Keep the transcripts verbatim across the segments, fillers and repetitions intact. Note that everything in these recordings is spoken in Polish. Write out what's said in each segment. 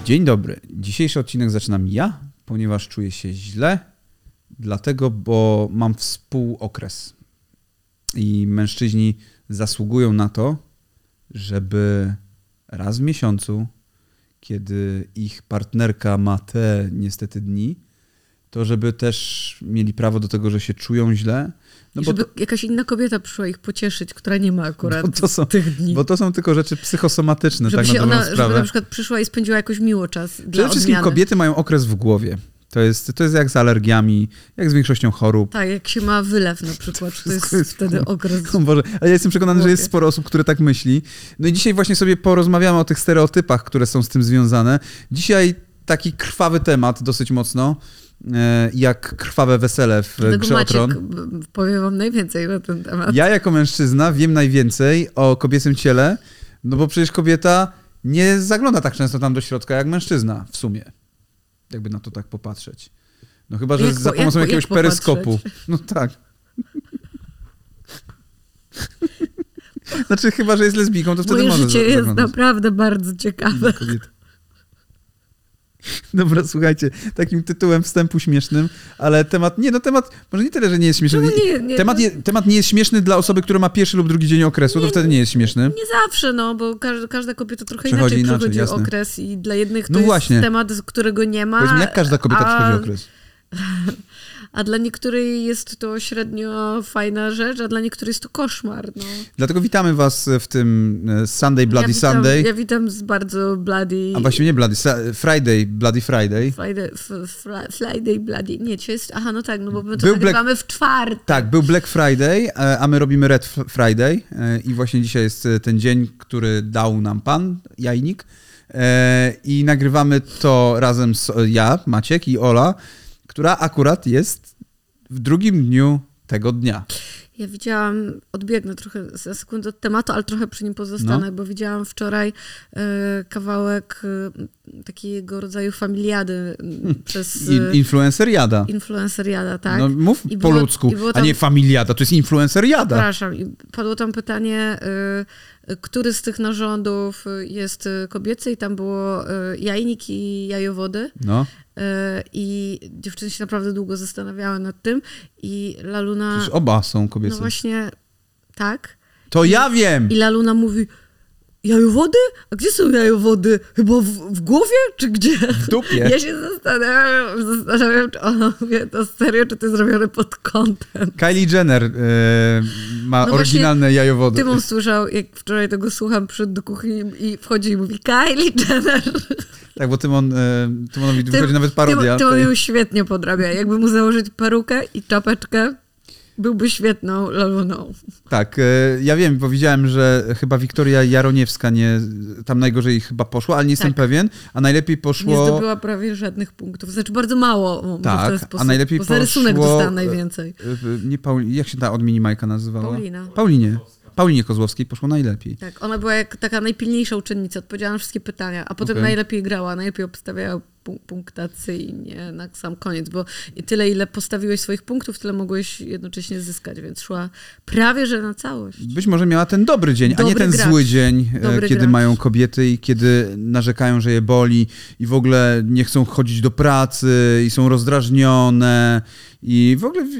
Dzień dobry. Dzisiejszy odcinek zaczynam ja, ponieważ czuję się źle, dlatego, bo mam współokres. I mężczyźni zasługują na to, żeby raz w miesiącu, kiedy ich partnerka ma te niestety dni, to żeby też mieli prawo do tego, że się czują źle. No I żeby to, jakaś inna kobieta przyszła ich pocieszyć, która nie ma akurat to są, tych dni. Bo to są tylko rzeczy psychosomatyczne, żeby tak na dobrą ona, sprawę. Żeby na przykład przyszła i spędziła jakoś miło czas Przede dla wszystkim odmiany. kobiety mają okres w głowie. To jest, to jest jak z alergiami, jak z większością chorób. Tak, jak się ma wylew na przykład, to jest, jest wtedy okres. O Boże, ale ja jestem przekonany, że jest sporo osób, które tak myśli. No i dzisiaj właśnie sobie porozmawiamy o tych stereotypach, które są z tym związane. Dzisiaj taki krwawy temat dosyć mocno, jak krwawe wesele w Dlatego Grze o Tron. Maciek powie wam najwięcej na ten temat. Ja jako mężczyzna wiem najwięcej o kobiecym ciele, no bo przecież kobieta nie zagląda tak często tam do środka jak mężczyzna w sumie. Jakby na to tak popatrzeć. No chyba, że jak, za pomocą jak, jakiegoś jak peryskopu. No tak. Znaczy chyba, że jest lesbijką, to wtedy Moje może życie jest zaglądać. naprawdę bardzo ciekawe. Kobieta. Dobra, słuchajcie, takim tytułem wstępu śmiesznym, ale temat, nie no temat, może nie tyle, że nie jest śmieszny. Nie, nie, temat, je, temat nie jest śmieszny dla osoby, która ma pierwszy lub drugi dzień okresu, nie, to wtedy nie jest śmieszny. Nie zawsze, no, bo każda, każda kobieta trochę Przechodzi inaczej inaczej, przechodzi jasne. okres i dla jednych to No jest właśnie. temat, którego nie ma. Powiedz mi, jak każda kobieta a... przechodzi okres? A dla niektórej jest to średnio fajna rzecz, a dla niektórej jest to koszmar. No. Dlatego witamy was w tym Sunday Bloody ja witam, Sunday. Ja witam z bardzo bloody... A właściwie nie Bloody, Friday, Bloody Friday. Friday, f, fr, Friday Bloody... Nie, dzisiaj jest... Aha, no tak, no bo my to Był nagrywamy Black... w czwartek. Tak, był Black Friday, a my robimy Red Friday i właśnie dzisiaj jest ten dzień, który dał nam pan, Jajnik. I nagrywamy to razem z ja, Maciek i Ola, która akurat jest w drugim dniu tego dnia. Ja widziałam, odbiegnę trochę za sekundę od tematu, ale trochę przy nim pozostanę, no. bo widziałam wczoraj e, kawałek e, takiego rodzaju familiady hmm. przez... In, influenceriada. Influenceriada, tak. No mów I po było, ludzku, i było tam, a nie familiada, to jest influenceriada. Przepraszam, i padło tam pytanie, e, który z tych narządów jest kobiecy i tam było e, jajnik i jajowody. No. I dziewczyny się naprawdę długo zastanawiały nad tym i Laluna... Przecież oba są kobiece. No właśnie, tak. To I, ja wiem! I Laluna mówi, jajowody? A gdzie są jajowody? Chyba w, w głowie, czy gdzie? W dupie. Ja się zastanawiam, zastanawiam czy ona mówi to serio, czy to jest zrobione pod kątem. Kylie Jenner yy, ma no oryginalne jajowody. Tymon słyszał, jak wczoraj tego słucham, przyszedł do kuchni i wchodzi i mówi, Kylie Jenner. Tak, bo Tymon, yy, Tymonowi Tym, wychodzi nawet parodia. Tymon ją świetnie podrabia. Jakby mu założyć perukę i czapeczkę, byłby świetną Laluną. Tak, ja wiem, bo widziałem, że chyba Wiktoria Jaroniewska nie, tam najgorzej chyba poszła, ale nie jestem tak. pewien, a najlepiej poszło... Nie zdobyła prawie żadnych punktów, znaczy bardzo mało tak, w ten sposób, a najlepiej bo za rysunek poszło... dostała najwięcej. Nie Paul... Jak się ta od Minimajka nazywała? Paulina. Paulinie. Paulinie Kozłowskiej poszło najlepiej. Tak, ona była jak taka najpilniejsza uczennica, odpowiedziała na wszystkie pytania, a potem okay. najlepiej grała, najlepiej obstawiała punktacyjnie na sam koniec, bo tyle, ile postawiłeś swoich punktów, tyle mogłeś jednocześnie zyskać, więc szła prawie, że na całość. Być może miała ten dobry dzień, dobry a nie ten gracz. zły dzień, dobry kiedy gracz. mają kobiety i kiedy narzekają, że je boli i w ogóle nie chcą chodzić do pracy i są rozdrażnione i w ogóle...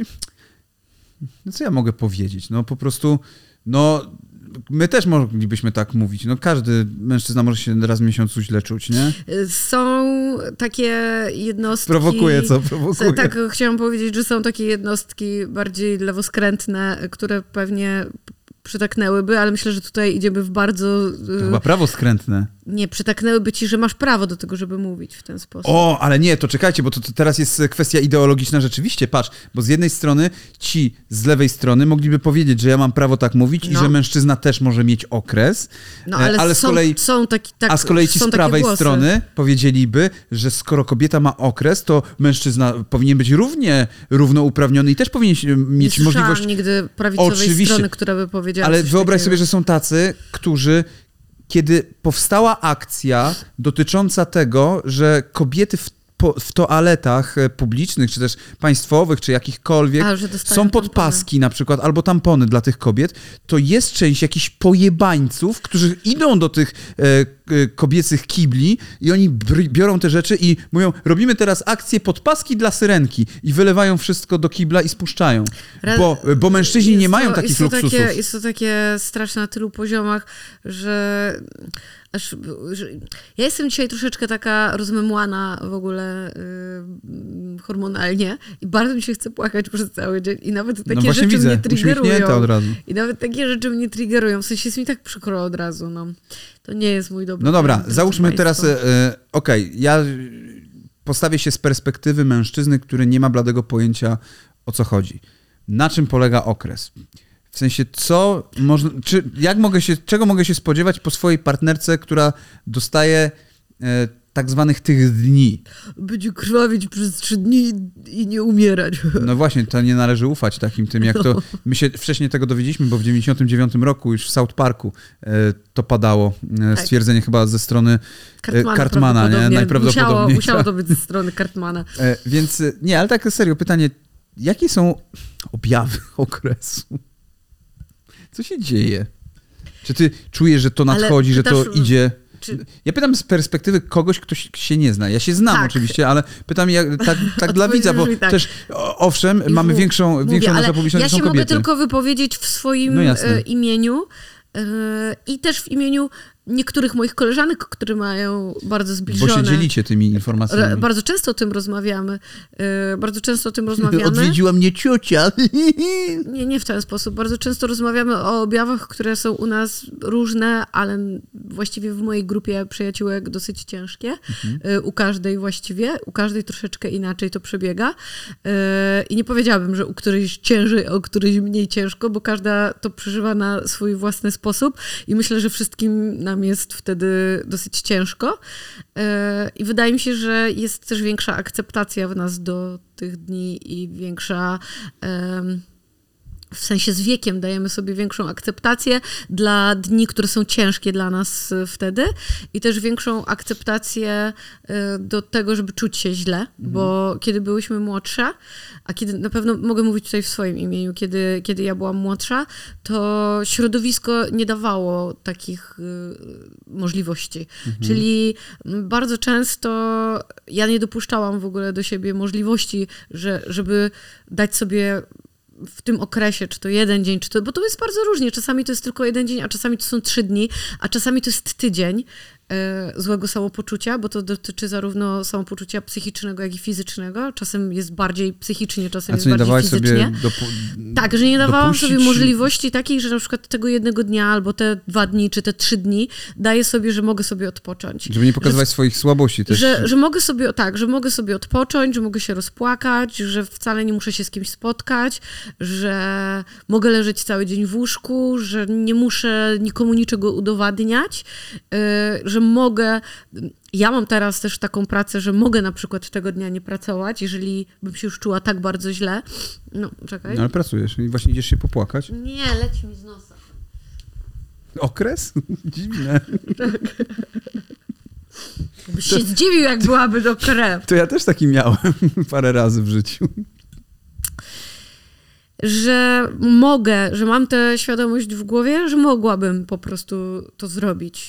No co ja mogę powiedzieć? No po prostu... No, my też moglibyśmy tak mówić. No, każdy mężczyzna może się raz w miesiącu źle czuć, nie? Są takie jednostki... Prowokuje, co? Prowokuje. Tak, chciałam powiedzieć, że są takie jednostki bardziej lewoskrętne, które pewnie przytaknęłyby, ale myślę, że tutaj idziemy w bardzo... To chyba prawo skrętne. Nie, przytaknęłyby ci, że masz prawo do tego, żeby mówić w ten sposób. O, ale nie, to czekajcie, bo to, to teraz jest kwestia ideologiczna rzeczywiście, patrz, bo z jednej strony ci z lewej strony mogliby powiedzieć, że ja mam prawo tak mówić no. i że mężczyzna też może mieć okres, no, ale, ale z są, kolei, są taki, tak, a z kolei ci z prawej strony powiedzieliby, że skoro kobieta ma okres, to mężczyzna powinien być równie równouprawniony i też powinien mieć nie możliwość... Nie nigdy prawicowej Oczywiście. strony, która by powiedziała Ale wyobraź takiego. sobie, że są tacy, którzy kiedy powstała akcja dotycząca tego, że kobiety w po, w toaletach publicznych, czy też państwowych, czy jakichkolwiek, A, są podpaski na przykład, albo tampony dla tych kobiet, to jest część jakichś pojebańców, którzy idą do tych e, e, kobiecych kibli i oni br- biorą te rzeczy i mówią, robimy teraz akcję podpaski dla syrenki i wylewają wszystko do kibla i spuszczają. Bo, bo mężczyźni nie mają to, takich jest to luksusów. Takie, jest to takie straszne na tylu poziomach, że... Aż, że ja jestem dzisiaj troszeczkę taka rozmemłana w ogóle yy, hormonalnie i bardzo mi się chce płakać przez cały dzień i nawet takie no rzeczy widzę. mnie triggerują. Od razu. I nawet takie rzeczy mnie triggerują. W sensie jest mi tak przykro od razu. No. To nie jest mój dobry. No dobra, plan, załóżmy teraz, yy, okej, okay, ja postawię się z perspektywy mężczyzny, który nie ma bladego pojęcia, o co chodzi. Na czym polega okres? W sensie, co można, czy, jak mogę się, czego mogę się spodziewać po swojej partnerce, która dostaje e, tak zwanych tych dni? Będzie krwawić przez trzy dni i nie umierać. No właśnie, to nie należy ufać takim tym, jak to... My się wcześniej tego dowiedzieliśmy, bo w dziewięćdziesiątym dziewiątym roku już w South Parku e, to padało. E, stwierdzenie tak. chyba ze strony Cartmana, Cartmana nie? Najprawdopodobniej. Musiało, musiało to być ze strony Cartmana. E, więc nie, ale tak serio, pytanie, jakie są objawy okresu? Co się dzieje? Czy ty czujesz, że to nadchodzi, że to też, idzie? Czy... Ja pytam z perspektywy kogoś, kto się nie zna. Ja się znam tak. oczywiście, ale pytam jak, tak, tak dla widza, bo tak. też owszem, Już mamy większą, mówię, większą naszą publiczność, ja są kobiety. Ja się mogę tylko wypowiedzieć w swoim no imieniu i też w imieniu niektórych moich koleżanek, które mają bardzo zbliżone... Bo się dzielicie tymi informacjami. Bardzo często o tym rozmawiamy. Bardzo często o tym rozmawiamy. Odwiedziła mnie ciocia. Nie, nie w ten sposób. Bardzo często rozmawiamy o objawach, które są u nas różne, ale właściwie w mojej grupie przyjaciółek dosyć ciężkie. Mhm. U każdej właściwie. U każdej troszeczkę inaczej to przebiega. I nie powiedziałabym, że u którejś ciężej, a u którejś mniej ciężko, bo każda to przeżywa na swój własny sposób i myślę, że wszystkim nam jest wtedy dosyć ciężko. I wydaje mi się, że jest też większa akceptacja w nas do tych dni i większa... W sensie z wiekiem dajemy sobie większą akceptację dla dni, które są ciężkie dla nas wtedy i też większą akceptację do tego, żeby czuć się źle, mhm. bo kiedy byłyśmy młodsze, a kiedy na pewno mogę mówić tutaj w swoim imieniu, kiedy, kiedy ja byłam młodsza, to środowisko nie dawało takich możliwości. Mhm. Czyli bardzo często ja nie dopuszczałam w ogóle do siebie możliwości, że, żeby dać sobie w tym okresie, czy to jeden dzień, czy to, bo to jest bardzo różnie. Czasami to jest tylko jeden dzień, a czasami to są trzy dni, a czasami to jest tydzień y, złego samopoczucia, bo to dotyczy zarówno samopoczucia psychicznego, jak i fizycznego. Czasem jest bardziej psychicznie, czasem jest bardziej fizycznie. Sobie dopu- tak, że nie dawałam dopuścić... sobie możliwości takiej, że na przykład tego jednego dnia, albo te dwa dni, czy te trzy dni daję sobie, że mogę sobie odpocząć. Żeby nie pokazywać że, swoich słabości też. Że, że mogę sobie, tak, że mogę sobie odpocząć, że mogę się rozpłakać, że wcale nie muszę się z kimś spotkać, że mogę leżeć cały dzień w łóżku, że nie muszę nikomu niczego udowadniać, yy, że mogę... Ja mam teraz też taką pracę, że mogę na przykład tego dnia nie pracować, jeżeli bym się już czuła tak bardzo źle. No, czekaj. No, ale pracujesz i właśnie idziesz się popłakać. Nie, leci mi z nosa. Okres? Dziwne. Tak. Byś się zdziwił, jak byłaby do krew. To ja też taki miałem parę razy w życiu. Że mogę, że mam tę świadomość w głowie, że mogłabym po prostu to zrobić.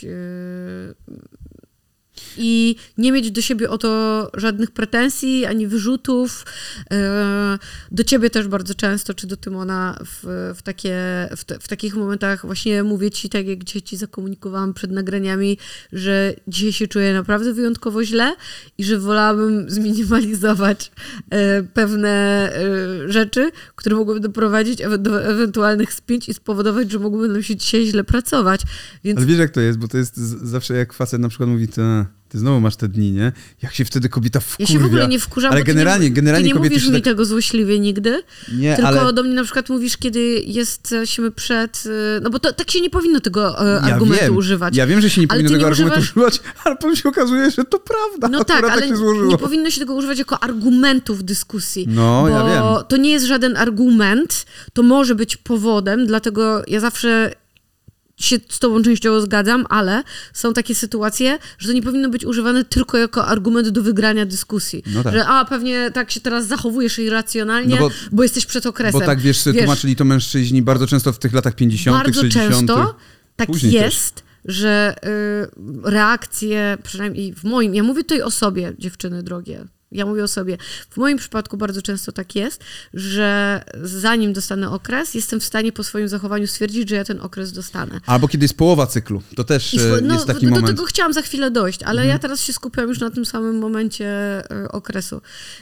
I nie mieć do siebie o to żadnych pretensji, ani wyrzutów. Do ciebie też bardzo często, czy do Tymona w, w, takie, w, te, w takich momentach właśnie mówię ci, tak jak dzisiaj ci zakomunikowałam przed nagraniami, że dzisiaj się czuję naprawdę wyjątkowo źle i że wolałabym zminimalizować pewne rzeczy, które mogłyby doprowadzić do ewentualnych spięć i spowodować, że mogłyby nam się dzisiaj źle pracować. Więc... Ale wiesz jak to jest, bo to jest zawsze jak facet na przykład mówi, to ty znowu masz te dni, nie? Jak się wtedy kobieta wkurwia. Ja się w ogóle nie wkurzam, ale bo generalnie, ty nie, generalnie ty nie mówisz mi tak... tego złośliwie nigdy, nie, tylko ale... do mnie na przykład mówisz, kiedy jesteśmy przed... No bo to, tak się nie powinno tego ja argumentu wiem. używać. Ja wiem, że się nie powinno tego nie argumentu używasz... używać, ale potem się okazuje, że to prawda. No tak, ale tak się złożyło. nie powinno się tego używać jako argumentu w dyskusji. No, bo ja wiem. to nie jest żaden argument, to może być powodem, dlatego ja zawsze... się z tobą częściowo zgadzam, ale są takie sytuacje, że to nie powinno być używane tylko jako argument do wygrania dyskusji. No tak. Że a, pewnie tak się teraz zachowujesz irracjonalnie, no bo, bo jesteś przed okresem. Bo tak, wiesz, wiesz, tłumaczyli to mężczyźni bardzo często w tych latach pięćdziesiątych, sześćdziesiątych. Bardzo często tak jest, też. że y, reakcje, przynajmniej w moim, ja mówię tutaj o sobie, dziewczyny drogie, ja mówię o sobie. W moim przypadku bardzo często tak jest, że zanim dostanę okres, jestem w stanie po swoim zachowaniu stwierdzić, że ja ten okres dostanę. Albo kiedy jest połowa cyklu. To też I, no, jest taki do moment. Do tego chciałam za chwilę dojść, ale mhm. ja teraz się skupiam już na tym samym momencie y, okresu,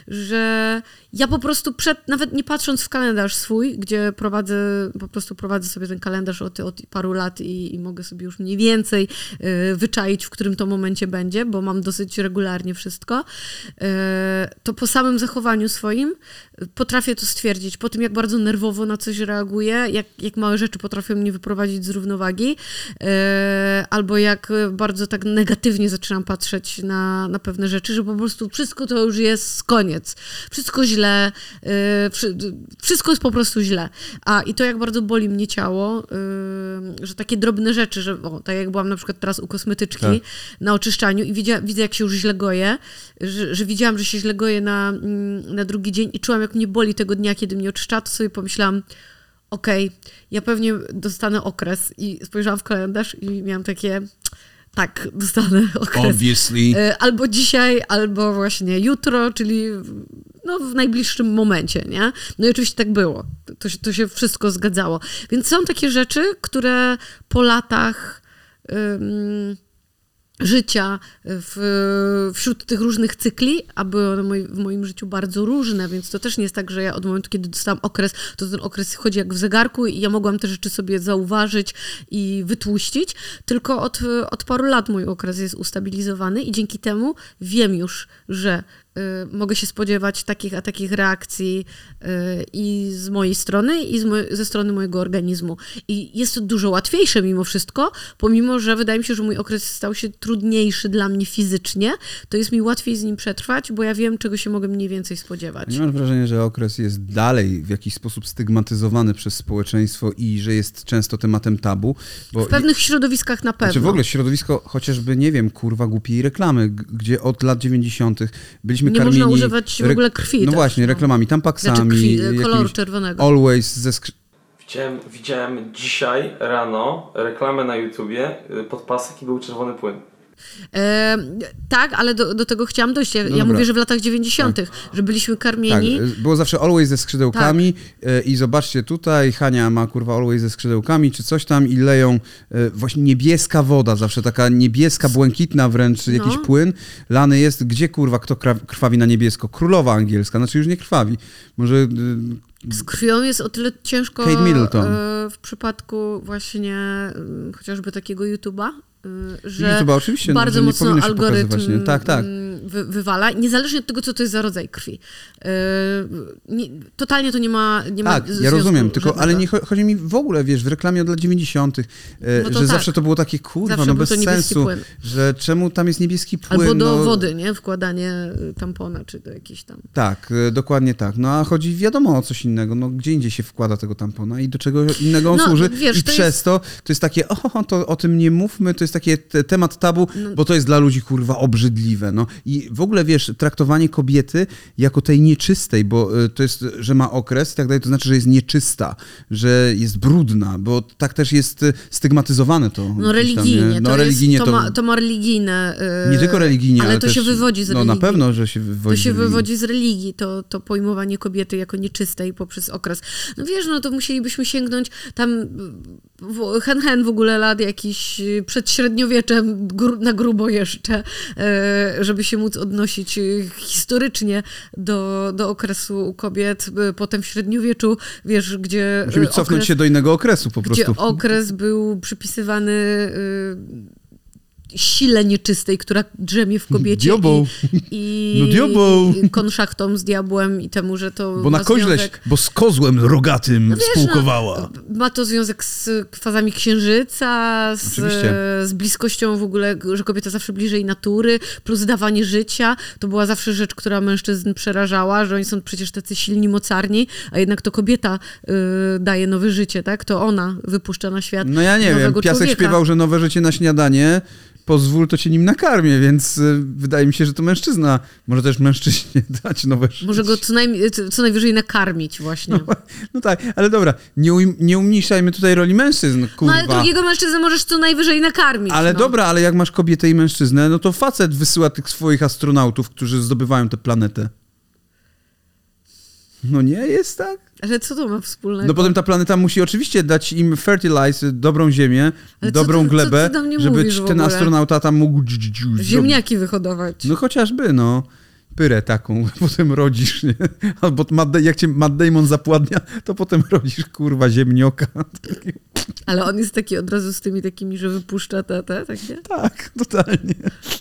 że ja po prostu przed, nawet nie patrząc w kalendarz swój, gdzie prowadzę, po prostu prowadzę sobie ten kalendarz od, od paru lat i, i mogę sobie już mniej więcej y, wyczaić, w którym to momencie będzie, bo mam dosyć regularnie wszystko, y, to po samym zachowaniu swoim potrafię to stwierdzić. Po tym, jak bardzo nerwowo na coś reaguję, jak, jak małe rzeczy potrafią mnie wyprowadzić z równowagi, yy, albo jak bardzo tak negatywnie zaczynam patrzeć na, na pewne rzeczy, że po prostu wszystko to już jest koniec. Wszystko źle, yy, wszy, wszystko jest po prostu źle. A i to, jak bardzo boli mnie ciało, yy, że takie drobne rzeczy, że o, tak jak byłam na przykład teraz u kosmetyczki tak. na oczyszczaniu i widzia, widzę, jak się już źle goję, że, że widziałam, że się źle goję na, na drugi dzień i czułam, jak mnie boli tego dnia, kiedy mnie oczyszcza, to sobie pomyślałam, okej, okay, ja pewnie dostanę okres i spojrzałam w kalendarz i miałam takie, tak, dostanę okres. Obviously. Albo dzisiaj, albo właśnie jutro, czyli no, w najbliższym momencie, nie? No i oczywiście tak było. To się, to się wszystko zgadzało. Więc są takie rzeczy, które po latach um, życia w, wśród tych różnych cykli, a były one moi, w moim życiu bardzo różne, więc to też nie jest tak, że ja od momentu, kiedy dostałam okres, to ten okres chodzi jak w zegarku i ja mogłam te rzeczy sobie zauważyć i wytłuścić, tylko od, od paru lat mój okres jest ustabilizowany i dzięki temu wiem już, że y, mogę się spodziewać takich a takich reakcji y, i z mojej strony, i z moj- ze strony mojego organizmu. I jest to dużo łatwiejsze mimo wszystko, pomimo, że wydaje mi się, że mój okres stał się trudniejszy dla mnie fizycznie, to jest mi łatwiej z nim przetrwać, bo ja wiem, czego się mogę mniej więcej spodziewać. Nie masz wrażenia, że okres jest dalej w jakiś sposób stygmatyzowany przez społeczeństwo i że jest często tematem tabu? Bo w pewnych środowiskach na pewno. Znaczy w ogóle środowisko, chociażby, nie wiem, kurwa, głupiej reklamy, gdzie od lat dziewięćdziesiątych byliśmy nie karmieni... Nie można używać w ogóle krwi. No też, właśnie, no. reklamami, tampaksami. Znaczy krwi, koloru czerwonego. Always ze skrzy... Widziałem, widziałem dzisiaj rano reklamę na YouTubie, podpasek i był czerwony płyn. E, tak, ale do, do tego chciałam dojść. Ja, no ja mówię, że w latach dziewięćdziesiątych, tak. że byliśmy karmieni. Tak, było zawsze Always ze skrzydełkami tak. i zobaczcie tutaj, Hania ma kurwa Always ze skrzydełkami, czy coś tam i leją właśnie niebieska woda, zawsze taka niebieska, błękitna wręcz, jakiś no. płyn lany jest. Gdzie kurwa kto krwawi na niebiesko? Królowa angielska, znaczy już nie krwawi. Może... Z krwią jest o tyle ciężko Kate Middleton. w przypadku właśnie chociażby takiego YouTube'a, że YouTube'a oczywiście, bardzo no, mocno algorytm tak, tak. Wy, wywala, niezależnie od tego, co to jest za rodzaj krwi. Yy, nie, totalnie to nie ma nie Tak, ma ja rozumiem, tylko, żadnego. ale nie chodzi mi w ogóle, wiesz, w reklamie od lat dziewięćdziesiątych, no że tak. zawsze to było takie, kurwa, zawsze no bez sensu, płyn. że czemu tam jest niebieski płyn. Albo do no... wody, nie? Wkładanie tampona, czy do jakiejś tam... Tak, dokładnie tak. No a chodzi wiadomo o coś innego, no gdzie indziej się wkłada tego tampona i do czego innego on no, służy. Wiesz, I to przez jest... to, to jest takie, o, to o tym nie mówmy, to jest takie te, temat tabu, no. bo to jest dla ludzi, kurwa, obrzydliwe, no. I w ogóle, wiesz, traktowanie kobiety jako tej nieczystej, bo to jest, że ma okres i tak dalej, to znaczy, że jest nieczysta, że jest brudna, bo tak też jest stygmatyzowane to. No religijnie, tam, no, to, religijnie jest, to, to, ma, to ma religijne... Yy, nie tylko religijnie, ale, ale to też, się wywodzi z religii. No na pewno, że się wywodzi To się z religii. wywodzi z religii, to, to pojmowanie kobiety jako nieczystej poprzez okres. No wiesz, no to musielibyśmy sięgnąć tam w, hen hen w ogóle lat jakiś przed średniowieczem gru, na grubo jeszcze, żeby się móc odnosić historycznie do, do okresu u kobiet, potem w średniowieczu, wiesz, gdzie... Musimy cofnąć okres, się do innego okresu po prostu. Gdzie okres był przypisywany sile nieczystej, która drzemie w kobiecie Diabą. i, No diabą. i konszachtą z diabłem i temu, że to Bo ma na koźle, związek... bo z kozłem rogatym No wiesz, spółkowała. No, ma to związek z fazami księżyca, z, z bliskością w ogóle, że kobieta zawsze bliżej natury, plus dawanie życia. To była zawsze rzecz, która mężczyzn przerażała, że oni są przecież tacy silni, mocarni, a jednak to kobieta y, daje nowe życie, tak? To ona wypuszcza na świat No ja nie wiem, nowego Piasek człowieka. śpiewał, że nowe życie na śniadanie, pozwól, to cię nim nakarmię, więc y, wydaje mi się, że to mężczyzna może też mężczyźnie dać nowe życie. Może go co, najmniej, co najwyżej nakarmić właśnie. No, no tak, ale dobra, nie, um, nie umniejszajmy tutaj roli mężczyzn, kurwa. No ale drugiego mężczyznę możesz co najwyżej nakarmić. Ale no. dobra, ale jak masz kobietę i mężczyznę, no to facet wysyła tych swoich astronautów, którzy zdobywają tę planetę. No nie jest tak? Ale co to ma wspólnego? No potem ta planeta musi oczywiście dać im fertilize, dobrą ziemię, Ale co dobrą ty- co glebę, ty do mnie żeby mówisz w ten ogóle? astronauta tam mógł dż- dż- dż- Ziemniaki wyhodować. No chociażby, no. Pyrę taką, potem rodzisz, nie? Albo Matt, Da- jak cię Matt Damon zapładnia, to potem rodzisz, kurwa, ziemnioka. Ale on jest taki od razu z tymi takimi, że wypuszcza te, te, tak nie? Tak, totalnie.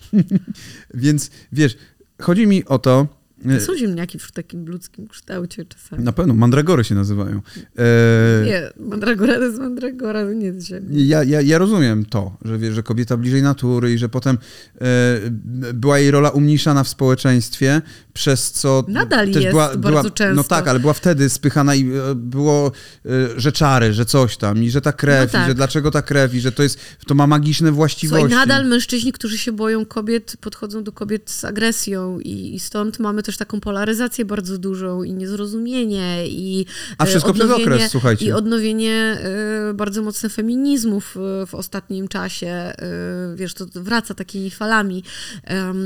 Więc, wiesz, chodzi mi o to... Są ziemniaki w takim ludzkim kształcie czasami. Na pewno, mandragory się nazywają. E... Nie, mandragora to jest mandragora, to nie jest ziemniak. Ja, ja, ja rozumiem to, że wiesz, że kobieta bliżej natury i że potem e, była jej rola umniejszana w społeczeństwie, przez co Nadal też jest była, bardzo była, często. No tak, ale była wtedy spychana i e, było, e, że czary, że coś tam i że ta krew, No tak. i że dlaczego ta krew i że to jest, to ma magiczne właściwości. Słuchaj, nadal mężczyźni, którzy się boją kobiet, podchodzą do kobiet z agresją i, i stąd mamy też taką polaryzację bardzo dużą i niezrozumienie i A wszystko e, przez okres, słuchajcie. I odnowienie e, bardzo mocne feminizmów e, w ostatnim czasie. E, wiesz, to wraca takimi falami. Em,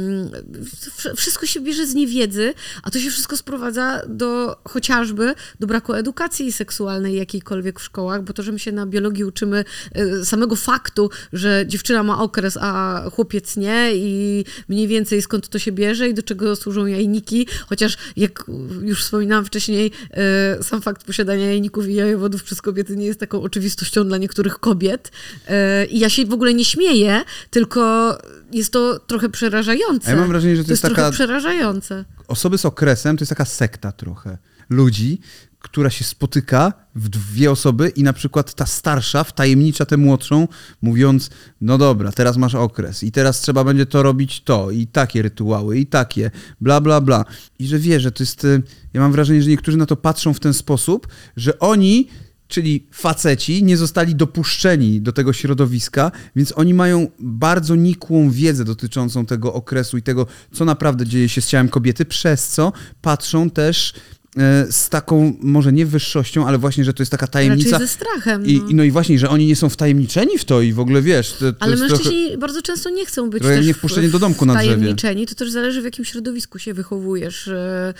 w- wszystko się bierze z niewiedzy, a to się wszystko sprowadza do chociażby do braku edukacji seksualnej jakiejkolwiek w szkołach, bo to, że my się na biologii uczymy e, samego faktu, że dziewczyna ma okres, a chłopiec nie i mniej więcej skąd to się bierze i do czego służą jajniki, chociaż jak już wspominałam wcześniej, e, sam fakt posiadania jajników i jajowodów przez kobiety nie jest taką oczywistością dla niektórych kobiet. E, I ja się w ogóle nie śmieję, tylko jest to trochę przerażające. A ja mam wrażenie, że to, to jest jest taka... trochę przerażające. Osoby z okresem to jest taka sekta trochę ludzi, która się spotyka w dwie osoby i na przykład ta starsza wtajemnicza tę młodszą, mówiąc, no dobra, teraz masz okres i teraz trzeba będzie to robić to i takie rytuały i takie, bla, bla, bla. I że wie, że to jest, ja mam wrażenie, że niektórzy na to patrzą w ten sposób, że oni, czyli faceci, nie zostali dopuszczeni do tego środowiska, więc oni mają bardzo nikłą wiedzę dotyczącą tego okresu i tego, co naprawdę dzieje się z ciałem kobiety, przez co patrzą też z taką, może nie wyższością, ale właśnie, że to jest taka tajemnica. Raczej ze strachem. No. I, i no i właśnie, że oni nie są wtajemniczeni w to i w ogóle wiesz. To, to ale jest mężczyźni trochę, bardzo często nie chcą być trochę też nie wpuszczenie do domku na drzewie. wtajemniczeni. To też zależy, w jakim środowisku się wychowujesz.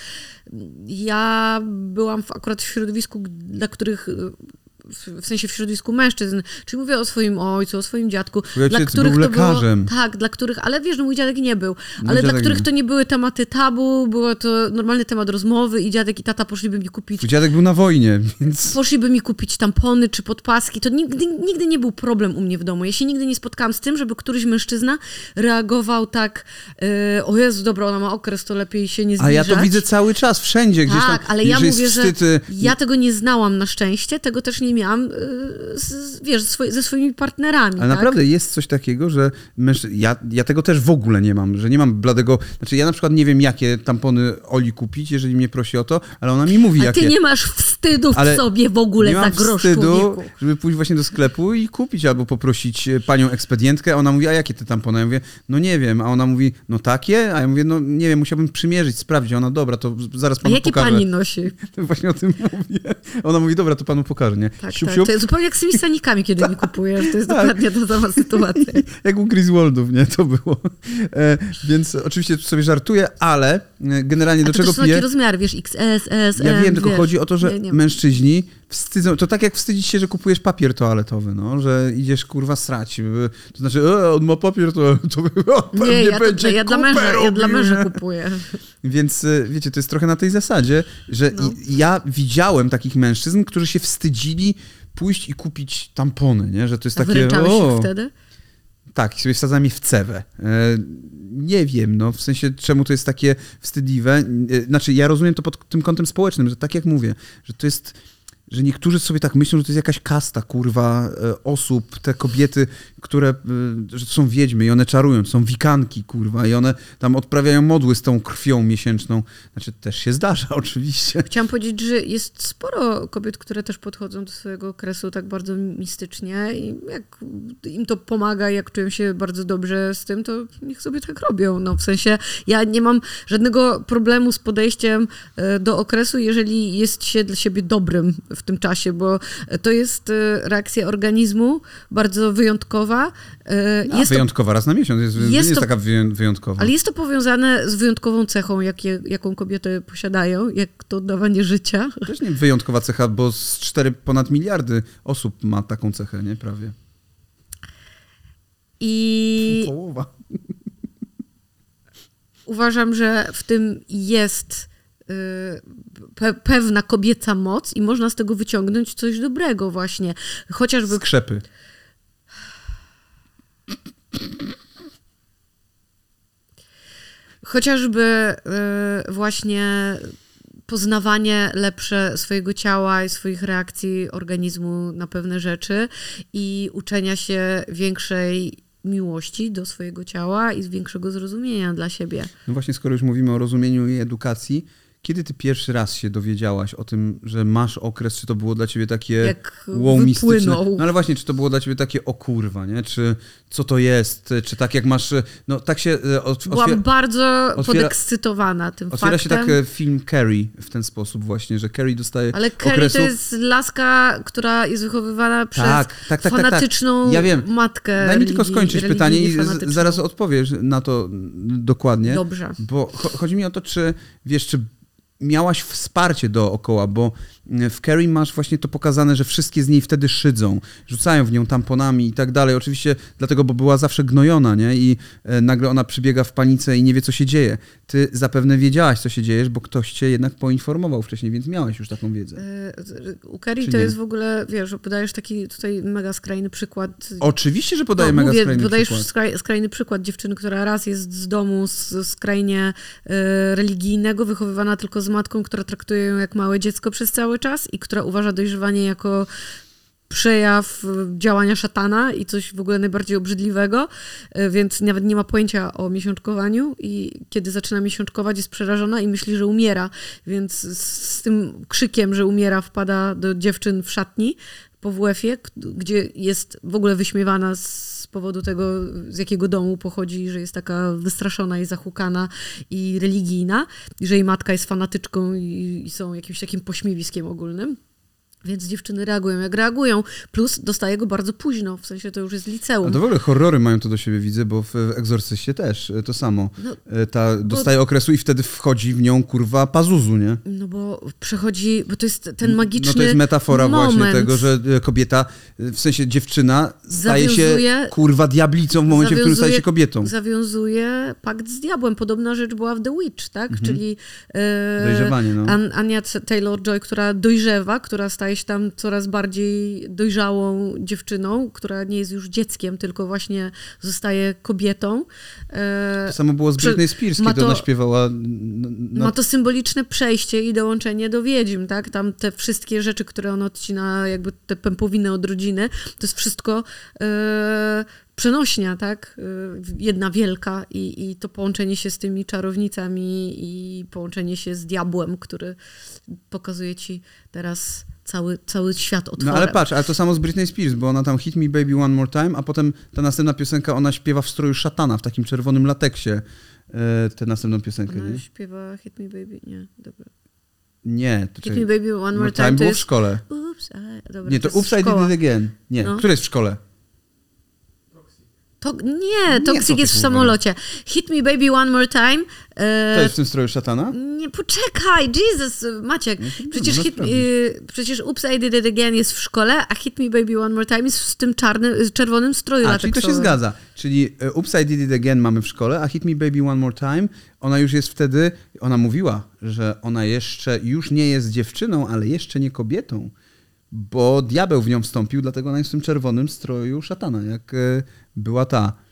Ja byłam w, akurat w środowisku, dla których w sensie w środowisku mężczyzn, czyli mówię o swoim ojcu, o swoim dziadku. Mój dla ojciec których był to lekarzem. Było, tak, dla których, ale wiesz, no mój dziadek nie był, Mój ale dla dziadek których nie. to nie były tematy tabu, było to normalny temat rozmowy i dziadek i tata poszliby mi kupić Mój dziadek był na wojnie, więc... poszliby mi kupić tampony czy podpaski. To nigdy, nigdy nie był problem u mnie w domu. Ja się nigdy nie spotkałam z tym, żeby któryś mężczyzna reagował tak, yy, o Jezu, dobra, ona ma okres, to lepiej się nie A zbliżać. ja to widzę cały czas, wszędzie, gdzieś tam. Tak, ale ja że jest mówię, że wstyd, y, ja tego nie znałam na szczęście, tego też nie miałam, yy, z, wiesz, ze, swoi, ze swoimi partnerami. Ale tak? naprawdę jest coś takiego, że mężczy... ja, ja tego też w ogóle nie mam, że nie mam bladego... Znaczy ja na przykład nie wiem, jakie tampony Oli kupić, jeżeli mnie prosi o to, ale ona mi mówi, A jakie... ty nie masz wstydu w Ale sobie w ogóle nie za mam grosz wstydu, człowieku. żeby pójść właśnie do sklepu i kupić albo poprosić panią ekspedientkę, a ona mówi, a jakie te tampony? Ja mówię, no nie wiem, a ona mówi, no takie? A ja mówię, no nie wiem, musiałbym przymierzyć, sprawdzić. Ona, dobra, to zaraz A panu jakie pokażę. pani nosi? Właśnie o tym mówię. Ona mówi, dobra, to panu pokażę, nie? Tak, Siup, tak. siup. To jest zupełnie jak z tymi stanikami, kiedy mi kupujesz. To jest Tak. dokładnie ta sama sytuacja. Jak u Griswoldów, nie? To było. E, więc oczywiście tu sobie żartuję, ale e, generalnie A do to czego też są piję... takie rozmiary, wiesz, X S, S, Ja M, wiem, tylko wiesz. chodzi o to, że Nie, nie. mężczyźni wstydzą, to tak jak wstydzić się, że kupujesz papier toaletowy, no, że idziesz kurwa srać. To znaczy, e, on ma papier toaletowy, o, pewnie Nie, ja, będzie to, ja, dla kupę męża, ja dla robił, męża nie? kupuję. Więc e, wiecie, to jest trochę na tej zasadzie, że No. i, ja widziałem takich mężczyzn, którzy się wstydzili pójść i kupić tampony, nie? Że to jest A takie, wyręczałeś o, ich wtedy? tak, i sobie wsadzam je w cewę. E, nie wiem, no w sensie czemu to jest takie wstydliwe. E, znaczy ja rozumiem to pod tym kątem społecznym, że tak jak mówię, że to jest, że niektórzy sobie tak myślą, że to jest jakaś kasta, kurwa, e, osób, te kobiety, które, e, że to są wiedźmy i one czarują, to są wikanki, kurwa, i one tam odprawiają modły z tą krwią miesięczną. Znaczy też się zdarza, oczywiście. Chciałam powiedzieć, że jest sporo kobiet, które też podchodzą do swojego okresu tak bardzo mistycznie i jak im to pomaga, jak czują się bardzo dobrze z tym, to niech sobie tak robią. No, w sensie ja nie mam żadnego problemu z podejściem do okresu, jeżeli jest się dla siebie dobrym w tym czasie, bo to jest reakcja organizmu bardzo wyjątkowa. No, jest wyjątkowa, to, raz na miesiąc, jest, jest, jest to, taka wyjątkowa. Ale jest to powiązane z wyjątkową cechą, jakie, jaką kobiety posiadają, jak to oddawanie życia. Też nie wyjątkowa cecha, bo z cztery ponad miliardy osób ma taką cechę, nie? Prawie. I połowa. Uważam, że w tym jest Pe- pewna kobieca moc i można z tego wyciągnąć coś dobrego właśnie. Chociażby... Skrzepy. Chociażby y, właśnie poznawanie lepsze swojego ciała i swoich reakcji organizmu na pewne rzeczy i uczenia się większej miłości do swojego ciała i większego zrozumienia dla siebie. No właśnie, skoro już mówimy o rozumieniu i edukacji, kiedy ty pierwszy raz się dowiedziałaś o tym, że masz okres, czy to było dla ciebie takie jak wow, mistyczne? No ale właśnie, czy to było dla ciebie takie o kurwa, nie? Czy co to jest? Czy tak jak masz, no tak się... Otwiera, Byłam bardzo otwiera, podekscytowana tym otwiera faktem. Otwiera się tak film Carrie w ten sposób właśnie, że Carrie dostaje Ale Carrie okresu... to jest laska, która jest wychowywana przez tak, tak, tak, fanatyczną tak, tak. Ja wiem. matkę. Daj mi tylko skończyć pytanie i fanatyczną. zaraz odpowiesz na to dokładnie. Dobrze. Bo chodzi mi o to, czy wiesz, czy miałaś wsparcie dookoła, bo w Carrie masz właśnie to pokazane, że wszystkie z niej wtedy szydzą, rzucają w nią tamponami i tak dalej. Oczywiście dlatego, bo była zawsze gnojona, nie? I nagle ona przybiega w panice i nie wie, co się dzieje. Ty zapewne wiedziałaś, co się dzieje, bo ktoś cię jednak poinformował wcześniej, więc miałaś już taką wiedzę. U Carrie Czy to nie? Jest w ogóle, wiesz, podajesz taki tutaj mega skrajny przykład. Oczywiście, że podaję no, mega mówię, skrajny podajesz przykład. Skraj, skrajny przykład dziewczyny, która raz jest z domu z skrajnie y, religijnego, wychowywana tylko z matką, która traktuje ją jak małe dziecko przez cały czas i która uważa dojrzewanie jako przejaw działania szatana i coś w ogóle najbardziej obrzydliwego, więc nawet nie ma pojęcia o miesiączkowaniu i kiedy zaczyna miesiączkować, jest przerażona i myśli, że umiera, więc z tym krzykiem, że umiera, wpada do dziewczyn w szatni po W F-ie, gdzie jest w ogóle wyśmiewana z powodu tego, z jakiego domu pochodzi, że jest taka wystraszona i zahukana i religijna, i że jej matka jest fanatyczką i, i są jakimś takim pośmiewiskiem ogólnym. Więc dziewczyny reagują jak reagują, plus dostaje go bardzo późno, w sensie to już jest liceum. A to w ogóle horrory mają to do siebie, widzę, bo w Egzorcyście też to samo. No, Ta bo, dostaje okresu i wtedy wchodzi w nią, kurwa, Pazuzu, nie? No bo przechodzi, bo to jest ten magiczny No to jest metafora moment. właśnie tego, że kobieta, w sensie dziewczyna staje zawiązuje, się, kurwa, diablicą w momencie, w którym staje się kobietą. Zawiązuje pakt z diabłem. Podobna rzecz była w The Witch, tak? Mhm. Czyli e, dojrzewanie, no. An- Anya Taylor-Joy, która dojrzewa, która staje się tam coraz bardziej dojrzałą dziewczyną, która nie jest już dzieckiem, tylko właśnie zostaje kobietą. E, to samo było z Britney Spears, kiedy to, ona śpiewała. Na, na... Ma to symboliczne przejście i dołączenie do wiedźm, tak? Tam te wszystkie rzeczy, które on odcina, jakby te pępowiny od rodziny, to jest wszystko e, przenośnia, tak? Jedna wielka i, i to połączenie się z tymi czarownicami i połączenie się z diabłem, który pokazuje ci teraz cały, cały świat otworem. No ale patrz, ale to samo z Britney Spears, bo ona tam Hit Me Baby One More Time, a potem ta następna piosenka, ona śpiewa w stroju szatana, w takim czerwonym lateksie e, tę następną piosenkę, ona nie? śpiewa Hit Me Baby, nie, dobra. Nie. To Hit Me Baby One More Time, time to było jest... w szkole. Oops, I... dobra, nie, to, to Oops, I Did It Again. Nie, no. które jest w szkole? To, nie, Toxic nie, jest w samolocie. Hit Me Baby One More Time. E, to jest w tym stroju szatana? Nie, poczekaj, Jesus, Maciek. No, przecież, hit, y, przecież Oops, I Did It Again jest w szkole, a Hit Me Baby One More Time jest w tym czarnym, czerwonym stroju a, lateksowym. czyli to się zgadza. Czyli Oops, I Did It Again mamy w szkole, a Hit Me Baby One More Time, ona już jest wtedy, ona mówiła, że ona jeszcze już nie jest dziewczyną, ale jeszcze nie kobietą, bo diabeł w nią wstąpił, dlatego ona jest w tym czerwonym stroju szatana, jak była ta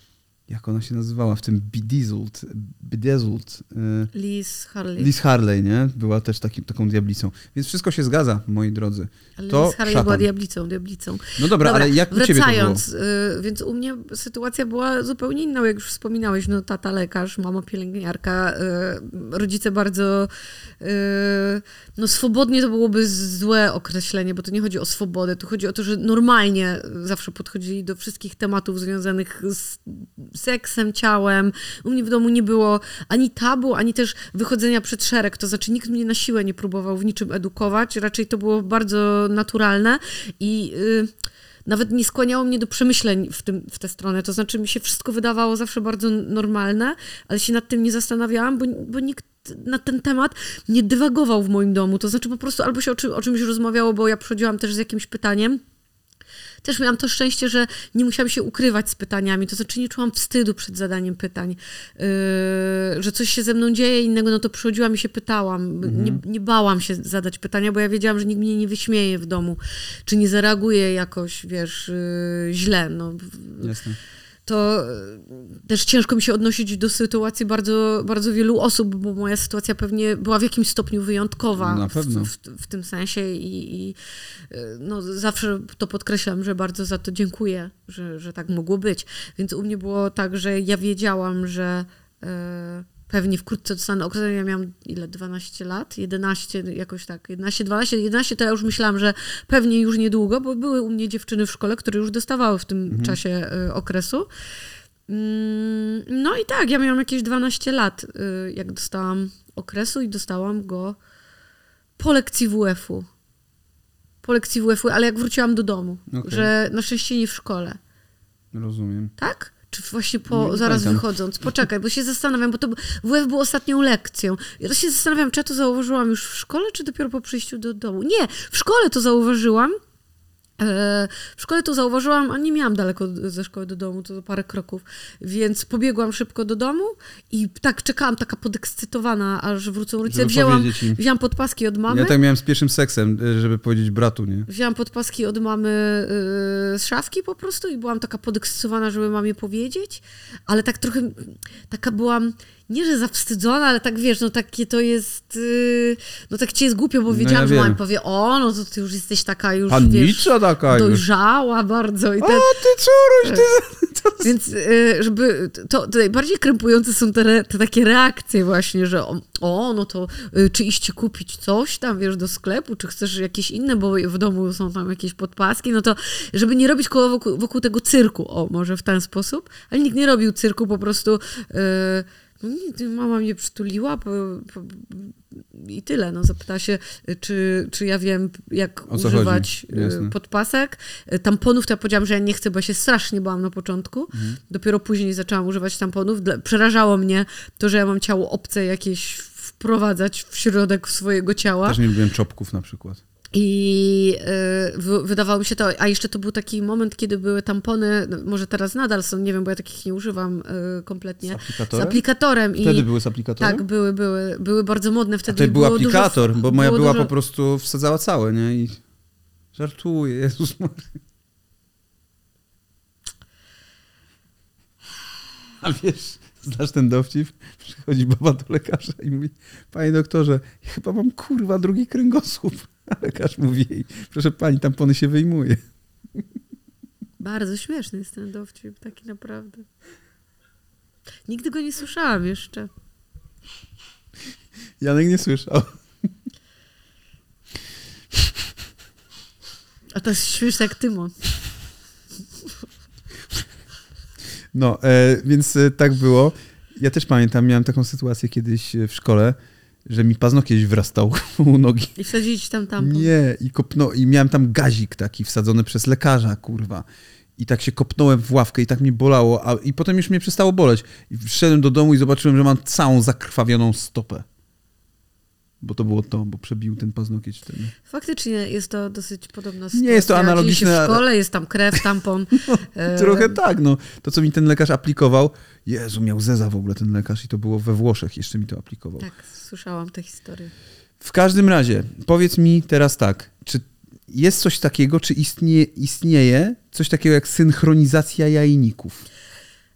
Jak ona się nazywała w tym Bedazzled? Bedazzled. Y, Liz Harley. Liz Harley, nie? Była też taki, taką diablicą. Więc wszystko się zgadza, moi drodzy. Ale to Liz Harley szatan. była diablicą, diablicą. No dobra, dobra, ale jak u ciebie to było? Wracając, y, więc u mnie sytuacja była zupełnie inna, jak już wspominałeś. No tata lekarz, mama pielęgniarka, y, rodzice bardzo... Y, no swobodnie to byłoby złe określenie, bo to nie chodzi o swobodę, tu chodzi o to, że normalnie zawsze podchodzili do wszystkich tematów związanych z seksem, ciałem. U mnie w domu nie było ani tabu, ani też wychodzenia przed szereg. To znaczy nikt mnie na siłę nie próbował w niczym edukować. Raczej to było bardzo naturalne i yy, nawet nie skłaniało mnie do przemyśleń w, tym, w tę stronę. To znaczy mi się wszystko wydawało zawsze bardzo normalne, ale się nad tym nie zastanawiałam, bo, bo nikt na ten temat nie dywagował w moim domu. To znaczy po prostu albo się o, czym, o czymś rozmawiało, bo ja przychodziłam też z jakimś pytaniem. Też miałam to szczęście, że nie musiałam się ukrywać z pytaniami, to znaczy nie czułam wstydu przed zadaniem pytań, yy, że coś się ze mną dzieje innego, no to przychodziłam i się pytałam. Mhm. Nie, nie bałam się zadać pytania, bo ja wiedziałam, że nikt mnie nie wyśmieje w domu, czy nie zareaguje jakoś, wiesz, yy, źle. No. Jasne. To też ciężko mi się odnosić do sytuacji bardzo, bardzo wielu osób, bo moja sytuacja pewnie była w jakimś stopniu wyjątkowa. Na pewno. W, w, w tym sensie i, i no, zawsze to podkreślam, że bardzo za to dziękuję, że, że tak mogło być. Więc u mnie było tak, że ja wiedziałam, że e, pewnie wkrótce dostanę okres. Ja miałam ile? dwanaście lat? jedenaście, jakoś tak. jedenaście, dwanaście, jedenaście to ja już myślałam, że pewnie już niedługo, bo były u mnie dziewczyny w szkole, które już dostawały w tym mhm. czasie y, okresu. Mm, no i tak, ja miałam jakieś dwanaście lat, y, jak dostałam okresu i dostałam go po lekcji W F-u. Po lekcji W F-u, ale jak wróciłam do domu, okay. że na szczęście nie w szkole. Rozumiem. Tak? Czy właśnie po, nie zaraz pamiętam. wychodząc? Poczekaj, bo się zastanawiam, bo to W F był ostatnią lekcją. Ja to się zastanawiam, czy ja to zauważyłam już w szkole, czy dopiero po przyjściu do domu. Nie, w szkole to zauważyłam. W szkole to zauważyłam, a nie miałam daleko ze szkoły do domu, to parę kroków, więc pobiegłam szybko do domu i tak czekałam, taka podekscytowana, aż wrócą rodzice. Wzięłam, wzięłam podpaski od mamy. Ja tak miałem z pierwszym seksem, żeby powiedzieć bratu, nie? Wzięłam podpaski od mamy yy, z szafki po prostu i byłam taka podekscytowana, żeby mamie powiedzieć, ale tak trochę, taka byłam... Nie, że zawstydzona, ale tak wiesz, no takie to jest, yy, no tak ci jest głupio, bo wiedziałam, no ja że mama powie, o, no to ty już jesteś taka już, Panicza wiesz, taka dojrzała już. bardzo. I ten, o, ty córuś, ty... To... Więc yy, żeby, to, to najbardziej krępujące są te, re, te takie reakcje właśnie, że o, o no to yy, czy iść kupić coś tam, wiesz, do sklepu, czy chcesz jakieś inne, bo w domu są tam jakieś podpaski, no to żeby nie robić koło wokół, wokół tego cyrku, o, może w ten sposób, ale nikt nie robił cyrku, po prostu... Yy, No nie, mama mnie przytuliła po, po, i tyle. No, zapytała się, czy, czy ja wiem, jak używać podpasek. Tamponów to ja powiedziałam, że ja nie chcę, bo ja się strasznie bałam na początku. Mhm. Dopiero później zaczęłam używać tamponów. Przerażało mnie to, że ja mam ciało obce jakieś wprowadzać w środek swojego ciała. Też nie lubiłem czopków na przykład. I y, wydawało mi się to, a jeszcze to był taki moment, kiedy były tampony, no, może teraz nadal są, nie wiem, bo ja takich nie używam y, kompletnie. Z aplikatorem? Z aplikatorem. Wtedy I, były z aplikatorem? Tak, były, były, były bardzo modne wtedy. A to był było aplikator, dużo, bo moja była dużo... po prostu wsadzała całe, nie? I żartuję, Jezus Maria. A wiesz, znasz ten dowcip? Przychodzi baba do lekarza i mówi, panie doktorze, chyba mam kurwa drugi kręgosłup. A lekarz mówi jej, proszę pani, tampony się wyjmuje. Bardzo śmieszny jest ten dowcip, taki naprawdę. Nigdy go nie słyszałam jeszcze. Janek nie słyszał. A to jest śmieszne jak Tymon. No, e, więc e, tak było. Ja też pamiętam, miałem taką sytuację kiedyś w szkole, że mi paznokieć wrastał u nogi. I wsadzić tam tampon. Nie, i, kopno, i miałem tam gazik taki wsadzony przez lekarza, kurwa. I tak się kopnąłem w ławkę i tak mi bolało, a, i potem już mnie przestało boleć. I wszedłem do domu i zobaczyłem, że mam całą zakrwawioną stopę. Bo to było to, bo przebił ten paznokieć wtedy. Faktycznie jest to dosyć podobna sytuacja. Nie jest to analogiczne. W szkole jest tam krew, tampon. No, trochę tak, no. To, co mi ten lekarz aplikował, Jezu, miał zeza w ogóle ten lekarz i to było we Włoszech, jeszcze mi to aplikował. Tak, słyszałam tę historię. W każdym razie, powiedz mi teraz tak, czy jest coś takiego, czy istnieje, istnieje coś takiego jak synchronizacja jajników?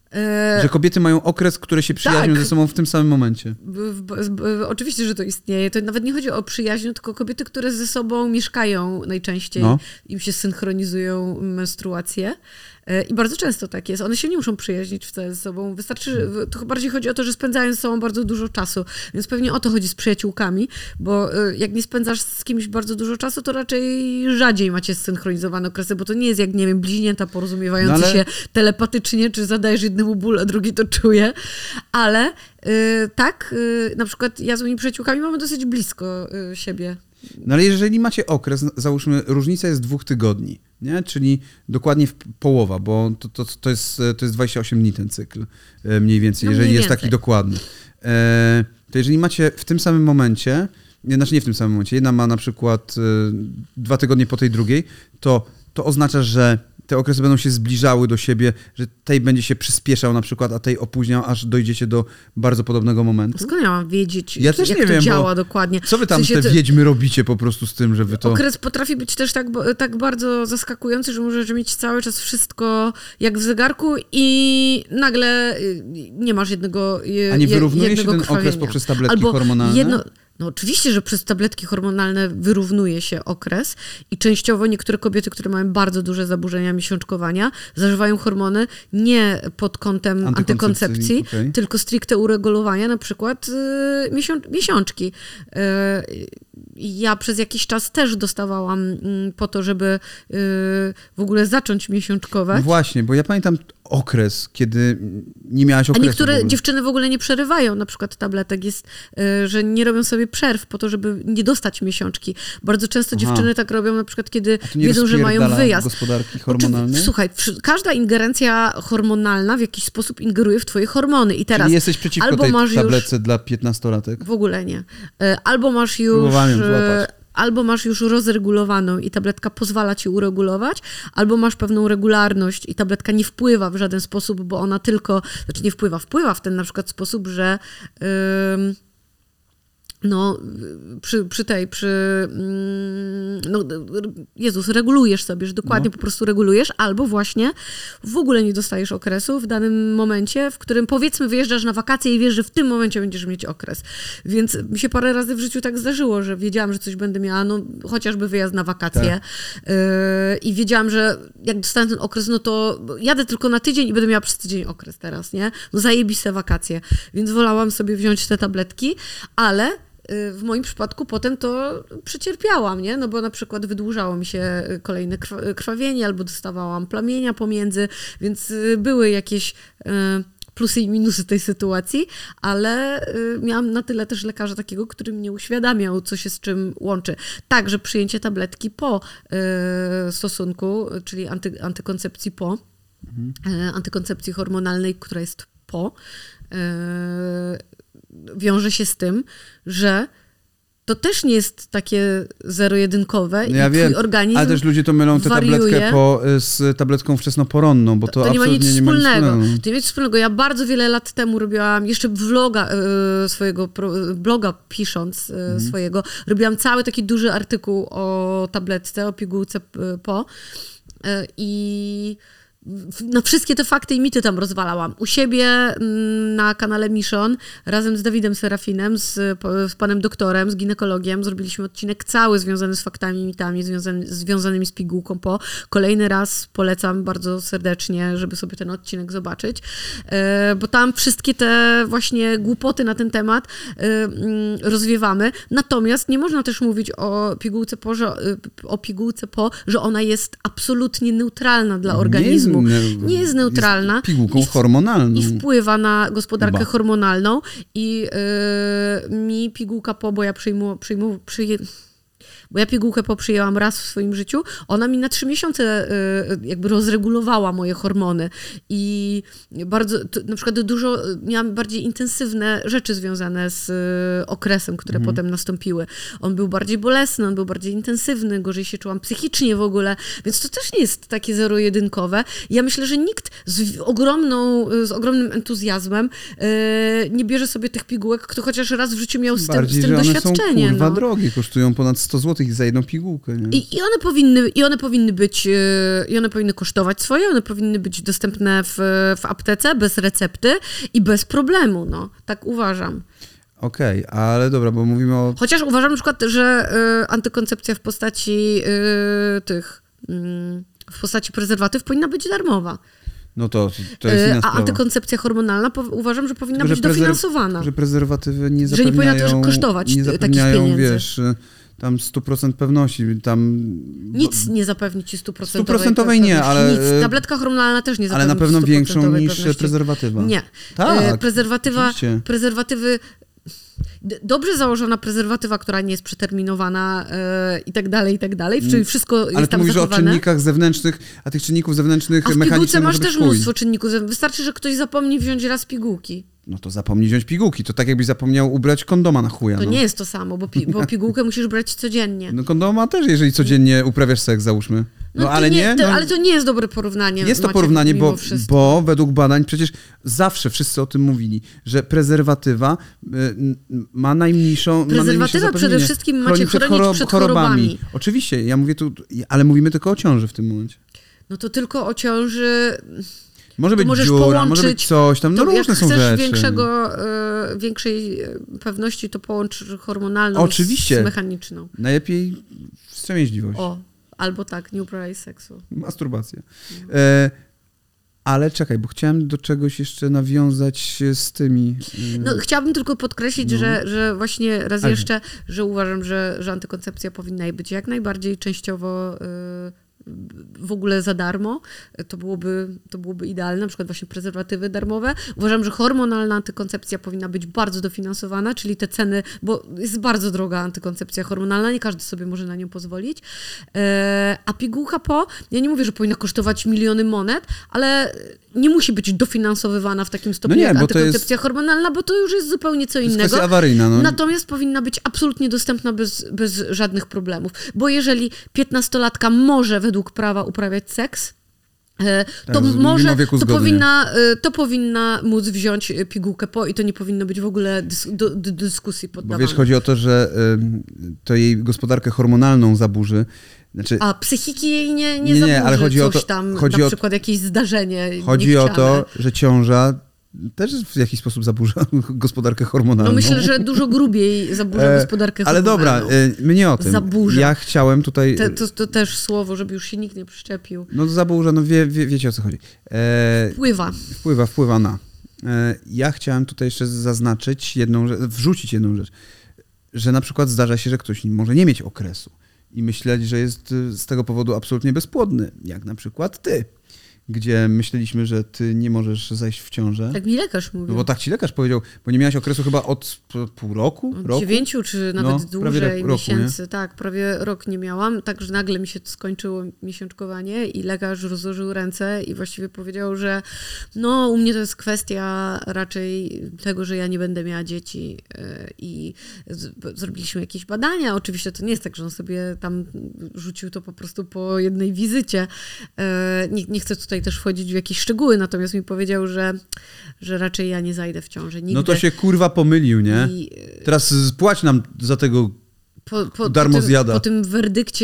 Że kobiety mają okres, które się przyjaźnią tak. ze sobą w tym samym momencie. B, b, b, oczywiście, że to istnieje. To nawet nie chodzi o przyjaźń, tylko kobiety, które ze sobą mieszkają najczęściej. No. Im się synchronizują menstruacje. I bardzo często tak jest. One się nie muszą przyjaźnić wcale ze sobą. Wystarczy, to bardziej chodzi o to, że spędzają ze sobą bardzo dużo czasu. Więc pewnie o to chodzi z przyjaciółkami, bo jak nie spędzasz z kimś bardzo dużo czasu, to raczej rzadziej macie zsynchronizowane okresy, bo to nie jest jak, nie wiem, bliźnięta porozumiewające no ale... się telepatycznie, czy zadajesz jednemu ból, a drugi to czuje. Ale yy, tak, yy, na przykład ja z moimi przyjaciółkami mamy dosyć blisko yy, siebie. No ale jeżeli macie okres, załóżmy, różnica jest dwóch tygodni, nie? Czyli dokładnie w połowa, bo to, to, to, jest, to jest dwadzieścia osiem dni ten cykl mniej więcej, no, jeżeli mniej jest więcej. Taki dokładny. E, to jeżeli macie w tym samym momencie, nie, znaczy nie w tym samym momencie, jedna ma na przykład e, dwa tygodnie po tej drugiej, to, to oznacza, że te okresy będą się zbliżały do siebie, że tej będzie się przyspieszał na przykład, a tej opóźniał, aż dojdziecie do bardzo podobnego momentu. Skąd ja mam wiedzieć, ja też jak nie to wiem, działa dokładnie? Co wy tam, w sensie te to... wiedźmy, robicie po prostu z tym, że wy to... Okres potrafi być też tak, tak bardzo zaskakujący, że możesz mieć cały czas wszystko jak w zegarku i nagle nie masz jednego A nie wyrównuje się ten krwawienia. Okres poprzez tabletki Albo hormonalne? Jedno... No oczywiście, że przez tabletki hormonalne wyrównuje się okres i częściowo niektóre kobiety, które mają bardzo duże zaburzenia miesiączkowania, zażywają hormony nie pod kątem antykoncepcji, okay. tylko stricte uregulowania, na przykład yy, miesiąc miesiączki. Yy, ja przez jakiś czas też dostawałam yy, po to, żeby yy, w ogóle zacząć miesiączkować. No właśnie, bo ja pamiętam okres, kiedy nie miałaś okresu. A niektóre w dziewczyny w ogóle nie przerywają na przykład tabletek, jest, y, że nie robią sobie przerw po to, żeby nie dostać miesiączki. Bardzo często Aha. dziewczyny tak robią na przykład, kiedy wiedzą, że mają wyjazd. Gospodarki hormonalnej? Słuchaj, każda ingerencja hormonalna w jakiś sposób ingeruje w twoje hormony. I teraz Czyli jesteś przeciwko albo tej masz tabletce już... dla piętnastolatek? W ogóle nie. Albo masz już... Albo masz już rozregulowaną i tabletka pozwala ci uregulować, albo masz pewną regularność i tabletka nie wpływa w żaden sposób, bo ona tylko, znaczy nie wpływa, wpływa w ten na przykład sposób, że yy, no przy, przy tej, przy no Jezus, regulujesz sobie, że dokładnie no. po prostu regulujesz, albo właśnie w ogóle nie dostajesz okresu w danym momencie, w którym powiedzmy wyjeżdżasz na wakacje i wiesz, że w tym momencie będziesz mieć okres. Więc mi się parę razy w życiu tak zdarzyło, że wiedziałam, że coś będę miała, no chociażby wyjazd na wakacje tak. yy, i wiedziałam, że jak dostanę ten okres, no to jadę tylko na tydzień i będę miała przez tydzień okres teraz, nie? No zajebiste wakacje. Więc wolałam sobie wziąć te tabletki, ale w moim przypadku potem to przecierpiałam, nie? No bo na przykład wydłużało mi się kolejne krwawienie albo dostawałam plamienia pomiędzy, więc były jakieś plusy i minusy tej sytuacji, ale miałam na tyle też lekarza takiego, który mnie uświadamiał, co się z czym łączy. Także przyjęcie tabletki po stosunku, czyli anty, antykoncepcji po, mhm. antykoncepcji hormonalnej, która jest po, wiąże się z tym, że to też nie jest takie zero-jedynkowe ja i wiem, twój organizm ale też ludzie to mylą tę tabletkę po, z tabletką wczesnoporonną, bo to, to, to nie ma nic nie wspólnego. Ma nic wspólnego. To nie ma nic wspólnego. Ja bardzo wiele lat temu robiłam, jeszcze vloga y, swojego, bloga pisząc y, mhm. swojego, robiłam cały taki duży artykuł o tabletce, o pigułce po y, i na wszystkie te fakty i mity tam rozwalałam. U siebie na kanale Mission razem z Dawidem Serafinem, z, z panem doktorem, z ginekologiem zrobiliśmy odcinek cały związany z faktami i mitami związany, związanymi z pigułką po. Kolejny raz polecam bardzo serdecznie, żeby sobie ten odcinek zobaczyć, bo tam wszystkie te właśnie głupoty na ten temat rozwiewamy. Natomiast nie można też mówić o pigułce po, że, o pigułce po, że ona jest absolutnie neutralna dla organizmu. Nie jest neutralna. Jest pigułką hormonalną. I wpływa na gospodarkę Ba. hormonalną. I yy, mi pigułka po, bo ja przyjmu, przyjmu, przyje, bo ja pigułkę po przyjęłam raz w swoim życiu, ona mi na trzy miesiące yy, jakby rozregulowała moje hormony. I bardzo, to, na przykład dużo, miałam bardziej intensywne rzeczy związane z yy, okresem, które mhm. potem nastąpiły. On był bardziej bolesny, on był bardziej intensywny, gorzej się czułam psychicznie w ogóle, więc to też nie jest takie zero-jedynkowe. Ja myślę, że nikt z ogromną, z ogromnym entuzjazmem yy, nie bierze sobie tych pigułek, kto chociaż raz w życiu miał z bardziej, tym, z tym że one doświadczenie. Są, kurwa, no. drogie, kosztują ponad sto złotych złotych za jedną pigułkę. Nie? I, I one powinny, i one powinny być, yy, i one powinny kosztować swoje, one powinny być dostępne w, w aptece bez recepty i bez problemu, no. Tak uważam. Okej, okay, ale dobra, bo mówimy o... Chociaż uważam na przykład, że y, antykoncepcja w postaci y, tych, y, w postaci prezerwatyw powinna być darmowa. No to, to jest inna A sprawa. antykoncepcja hormonalna po, uważam, że powinna Tylko, być że prezer- dofinansowana. Że prezerwatywy nie Że zapewniają... nie powinna też kosztować nie takich zapewniają, pieniędzy. wiesz, tam sto procent pewności. Tam... Nic nie zapewni ci stu procent Stuprocentowej nie, ale... Nic. Tabletka hormonalna też nie zapewni. Ale na pewno większą niż pewności. prezerwatywa. Nie. Tak, Prezerwatywa, oczywiście. prezerwatywy... Dobrze założona prezerwatywa, która nie jest przeterminowana yy, i tak dalej, i tak dalej, czyli wszystko jest Ale ty tam mówisz zachowane. o czynnikach zewnętrznych, a tych czynników zewnętrznych A w mechanicznie pigułce masz może być też chuj. mnóstwo czynników. Wystarczy, że ktoś zapomni wziąć raz pigułki. No to zapomnij wziąć pigułki. To tak jakbyś zapomniał ubrać kondoma na chuja. To no. nie jest to samo, bo, pi- bo pigułkę musisz brać codziennie. No kondoma też, jeżeli codziennie uprawiasz seks, załóżmy. No, No to ale nie, to, no, ale to nie jest dobre porównanie. jest to Maciek, porównanie, mimo bo, wszystko. bo według badań przecież zawsze wszyscy o tym mówili, że prezerwatywa y, y, ma najmniejszą ma Prezerwatywa najmniejsze przede zapewnienie. wszystkim macie Chroni przed, chronić chorob- przed chorobami. chorobami. Oczywiście, ja mówię tu, ale mówimy tylko o ciąży w tym momencie. No to tylko o ciąży... Może być możesz dziura, połączyć, może być coś tam, no to różne jak są chcesz rzeczy. większego, y, większej pewności, to połącz hormonalną Oczywiście. z mechaniczną. Najlepiej wstrzemięźliwość. O, albo tak, nie uprawiaj seksu. Masturbacja. E, ale czekaj, bo chciałem do czegoś jeszcze nawiązać z tymi... E, No, chciałabym tylko podkreślić, No. że, że właśnie raz Ale- jeszcze, że uważam, że, że antykoncepcja powinna być jak najbardziej częściowo y, w ogóle za darmo. To byłoby, to byłoby idealne, na przykład właśnie prezerwatywy darmowe. Uważam, że hormonalna antykoncepcja powinna być bardzo dofinansowana, czyli te ceny, bo jest bardzo droga antykoncepcja hormonalna, nie każdy sobie może na nią pozwolić. E, a pigułka po, ja nie mówię, że powinna kosztować miliony monet, ale nie musi być dofinansowywana w takim stopniu No nie, jak bo to antykoncepcja hormonalna, bo to już jest zupełnie co to jest innego. kwestia awaryjna. No. Natomiast powinna być absolutnie dostępna bez, bez żadnych problemów. Bo jeżeli piętnastolatka może według prawa uprawiać seks, e, to Tak, może, mimo wieku to zgody, powinna, e, to powinna móc wziąć pigułkę po i to nie powinno być w ogóle dys, do, do dyskusji Bo poddawane. wiesz, chodzi o to, że ym, to jej gospodarkę hormonalną zaburzy. Znaczy, A psychiki jej nie, nie, Nie, nie, zaburzy ale chodzi o coś to- tam, chodzi na o- przykład jakieś zdarzenie chodzi o niechciane. to, że ciąża też w jakiś sposób zaburza gospodarkę hormonalną. No myślę, że dużo grubiej zaburza E, gospodarkę Ale hormonalną. dobra, y, my nie o tym. Zaburza. Ja chciałem tutaj... Te, to, to też słowo, żeby już się nikt nie przyczepił. No zaburza, no wie, wie, wiecie o co chodzi. E, Wpływa. wpływa, wpływa na. E, ja chciałem tutaj jeszcze zaznaczyć jedną rzecz, wrzucić jedną rzecz, że na przykład zdarza się, że ktoś może nie mieć okresu i myśleć, że jest y, z tego powodu absolutnie bezpłodny, jak na przykład ty, gdzie myśleliśmy, że ty nie możesz zajść w ciążę. Tak mi lekarz mówił. No bo tak ci lekarz powiedział, bo nie miałaś okresu chyba od p- pół roku? Od roku? dziewięciu czy nawet No, prawie dłużej roku, miesięcy. Tak, prawie rok nie miałam. Także nagle mi się skończyło miesiączkowanie i lekarz rozłożył ręce i właściwie powiedział, że no u mnie to jest kwestia raczej tego, że ja nie będę miała dzieci. Yy, I z- zrobiliśmy jakieś badania. Oczywiście to nie jest tak, że on sobie tam rzucił to po prostu po jednej wizycie. Yy, Nie, nie chcę tutaj też wchodzić w jakieś szczegóły, natomiast mi powiedział, że, że raczej ja nie zajdę w ciążę nigdy. No to się kurwa pomylił, nie? I, Teraz płać nam za tego po, po, darmo po tym, zjada. Po tym werdykcie,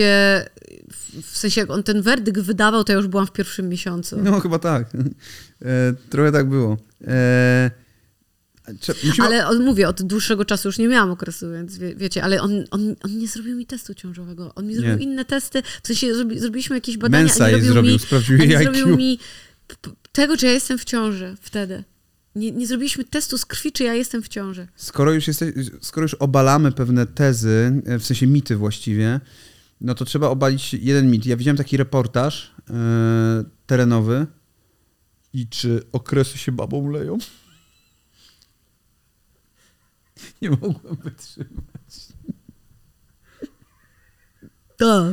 w, w sensie jak on ten werdykt wydawał, to ja już byłam w pierwszym miesiącu. No chyba tak. E, trochę tak było. E, cze- musimy... Ale on, mówię, od dłuższego czasu już nie miałam okresu, więc wie, wiecie, ale on, on, on nie zrobił mi testu ciążowego. On mi zrobił Nie. inne testy, w sensie zrobi, zrobiliśmy jakieś badania. Mensa a nie jej zrobił zrobił, mi, sprawdził a nie jej zrobił I Q. mi p- p- tego, czy ja jestem w ciąży wtedy. Nie, nie zrobiliśmy testu z krwi, czy ja jestem w ciąży. Skoro już, jesteś, skoro już obalamy pewne tezy, w sensie mity właściwie, no to trzeba obalić jeden mit. Ja widziałem taki reportaż e, terenowy i czy okresy się babą leją? Nie mogłem wytrzymać. Tak.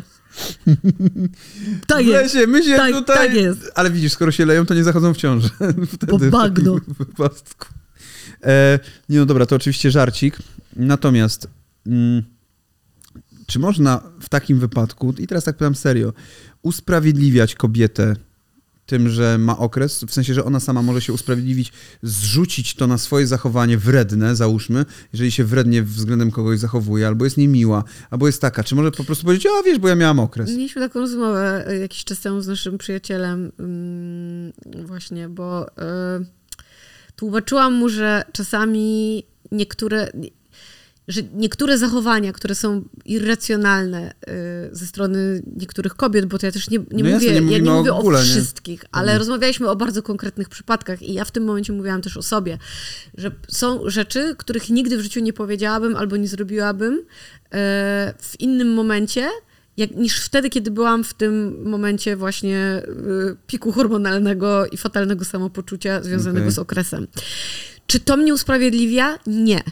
Tak W lesie, my się Tak- tutaj... tak jest. Ale widzisz, skoro się leją, to nie zachodzą w ciążę. Wtedy Po bagno. w takim wypadku. E, nie no dobra, to oczywiście żarcik. Natomiast mm, czy można w takim wypadku, i teraz tak pytam serio, usprawiedliwiać kobietę tym, że ma okres, w sensie, że ona sama może się usprawiedliwić, zrzucić to na swoje zachowanie wredne, załóżmy, jeżeli się wrednie względem kogoś zachowuje, albo jest niemiła, albo jest taka, czy może po prostu powiedzieć, a wiesz, bo ja miałam okres. Mieliśmy taką rozmowę jakiś czas temu z naszym przyjacielem właśnie, bo y, tłumaczyłam mu, że czasami niektóre... że niektóre zachowania, które są irracjonalne y, ze strony niektórych kobiet, bo to ja też nie, nie no mówię, jasne, nie ja nie o mówię ogóle, o nie? wszystkich, ale Mhm. rozmawialiśmy o bardzo konkretnych przypadkach i ja w tym momencie mówiłam też o sobie, że są rzeczy, których nigdy w życiu nie powiedziałabym albo nie zrobiłabym y, w innym momencie, jak, niż wtedy, kiedy byłam w tym momencie właśnie y, piku hormonalnego i fatalnego samopoczucia związanego Okay. z okresem. Czy to mnie usprawiedliwia? Nie.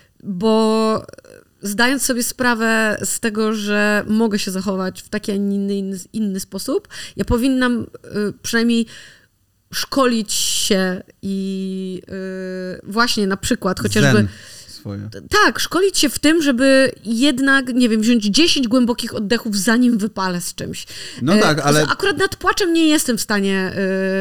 Bo zdając sobie sprawę z tego, że mogę się zachować w taki, a nie inny, inny, inny sposób, ja powinnam y, przynajmniej szkolić się i y, właśnie na przykład chociażby... Zen swoje. Tak, szkolić się w tym, żeby jednak, nie wiem, wziąć dziesięć głębokich oddechów, zanim wypalę z czymś. No tak, E, ale... Akurat nad płaczem nie jestem w stanie, e,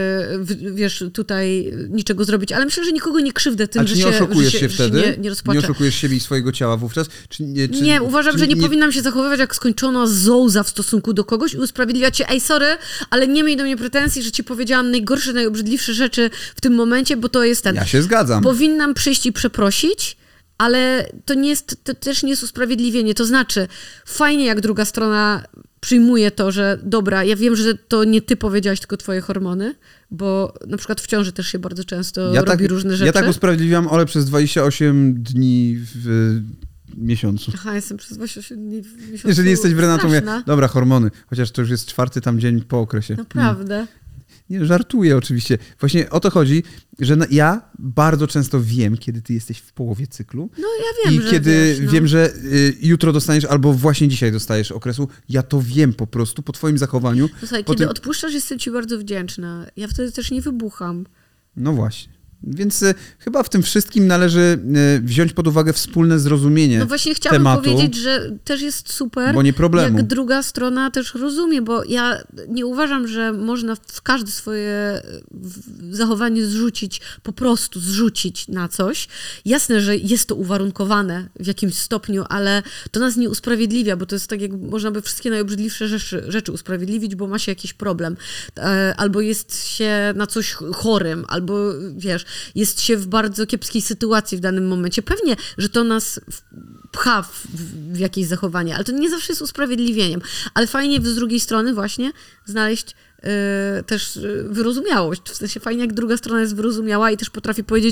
w- wiesz, tutaj niczego zrobić, ale myślę, że nikogo nie krzywdę tym, A czy że nie się, oszukujesz że się, się, wtedy? że się nie, nie rozpłaczę. Nie oszukujesz siebie i swojego ciała wówczas? Czy, nie, czy, Nie, uważam, czy że nie, nie powinnam się zachowywać jak skończona zołza w stosunku do kogoś i usprawiedliwiać się, ej, sorry, ale nie miej do mnie pretensji, że ci powiedziałam najgorsze, najobrzydliwsze rzeczy w tym momencie, bo to jest ten... Ja się zgadzam. Powinnam przyjść i przeprosić, ale to nie jest, to też nie jest usprawiedliwienie. To znaczy, fajnie jak druga strona przyjmuje to, że dobra, ja wiem, że to nie ty powiedziałaś, tylko twoje hormony, bo na przykład w ciąży też się bardzo często ja robi tak, różne rzeczy. Ja tak usprawiedliwiam Ole przez dwadzieścia osiem dni w miesiącu. Aha, jestem przez dwadzieścia osiem dni w miesiącu. Jeżeli jesteś w Renatu, mówię, straszna. dobra, hormony, chociaż to już jest czwarty tam dzień po okresie. Naprawdę. Nie, żartuję oczywiście. Właśnie o to chodzi, że na, ja bardzo często wiem, kiedy ty jesteś w połowie cyklu. No ja wiem, I że kiedy wiesz, no. wiem, że y, jutro dostaniesz albo właśnie dzisiaj dostajesz okresu, ja to wiem po prostu po twoim zachowaniu. Słuchaj, po kiedy tym... odpuszczasz, jestem ci bardzo wdzięczna. Ja wtedy też nie wybucham. No właśnie. Więc y, chyba w tym wszystkim należy y, wziąć pod uwagę wspólne zrozumienie No właśnie chciałabym tematu, powiedzieć, że też jest super, bo nie problemu. jak druga strona też rozumie, bo ja nie uważam, że można w każde swoje w- zachowanie zrzucić, po prostu zrzucić na coś. Jasne, że jest to uwarunkowane w jakimś stopniu, ale to nas nie usprawiedliwia, bo to jest tak, jak można by wszystkie najobrzydliwsze rzeczy, rzeczy usprawiedliwić, bo ma się jakiś problem. E, Albo jest się na coś chorym, albo wiesz, jest się w bardzo kiepskiej sytuacji w danym momencie. Pewnie, że to nas w- pcha w, w jakieś zachowanie, ale to nie zawsze jest usprawiedliwieniem. Ale fajnie z drugiej strony właśnie znaleźć y, też y, wyrozumiałość. W sensie fajnie, jak druga strona jest wyrozumiała i też potrafi powiedzieć,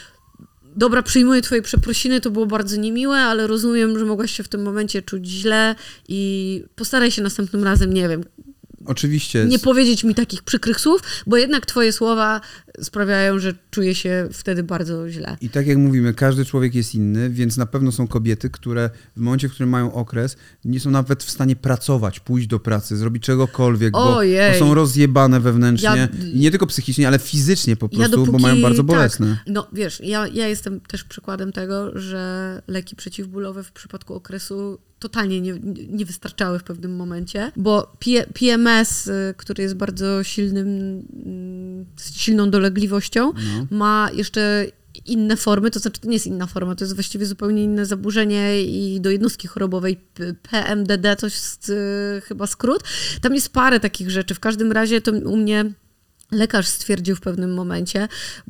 dobra, przyjmuję twoje przeprosiny, to było bardzo niemiłe, ale rozumiem, że mogłaś się w tym momencie czuć źle i postaraj się następnym razem, nie wiem, Oczywiście. nie powiedzieć mi takich przykrych słów, bo jednak twoje słowa sprawiają, że czuję się wtedy bardzo źle. I tak jak mówimy, każdy człowiek jest inny, więc na pewno są kobiety, które w momencie, w którym mają okres, nie są nawet w stanie pracować, pójść do pracy, zrobić czegokolwiek, bo, bo są rozjebane wewnętrznie. Ja- I nie tylko psychicznie, ale fizycznie po prostu, dopóki- bo mają bardzo bolesne. Tak, no wiesz, ja, ja jestem też przykładem tego, że leki przeciwbólowe w przypadku okresu totalnie nie, nie wystarczały w pewnym momencie, bo P- P M S, y, który jest bardzo silnym, mm, silną dolegliwością, No. ma jeszcze inne formy, to znaczy to nie jest inna forma, to jest właściwie zupełnie inne zaburzenie i do jednostki chorobowej P- P M D D, to jest y, chyba skrót. Tam jest parę takich rzeczy. W każdym razie to u mnie lekarz stwierdził w pewnym momencie,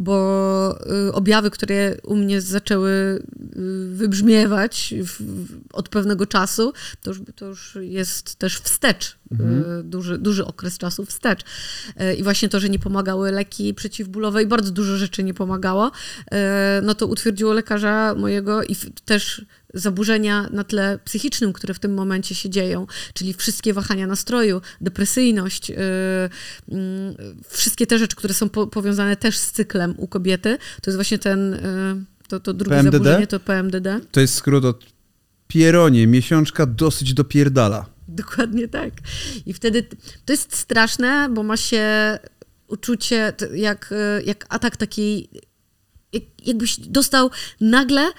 bo y, objawy, które u mnie zaczęły y, wybrzmiewać w, w, od pewnego czasu, to już, to już jest też wstecz, Mhm. y, duży, duży okres czasu wstecz. Y, I właśnie to, że nie pomagały leki przeciwbólowe i bardzo dużo rzeczy nie pomagało, y, no to utwierdziło lekarza mojego i w, też zaburzenia na tle psychicznym, które w tym momencie się dzieją, czyli wszystkie wahania nastroju, depresyjność, yy, yy, wszystkie te rzeczy, które są po, powiązane też z cyklem u kobiety, to jest właśnie ten, yy, to, to drugie P M D D? zaburzenie, to P M D D. To jest skrót od pieronie, miesiączka dosyć dopierdala. Dokładnie tak. I wtedy to jest straszne, bo ma się uczucie t- jak, yy, jak atak takiej, jak, jakbyś dostał nagle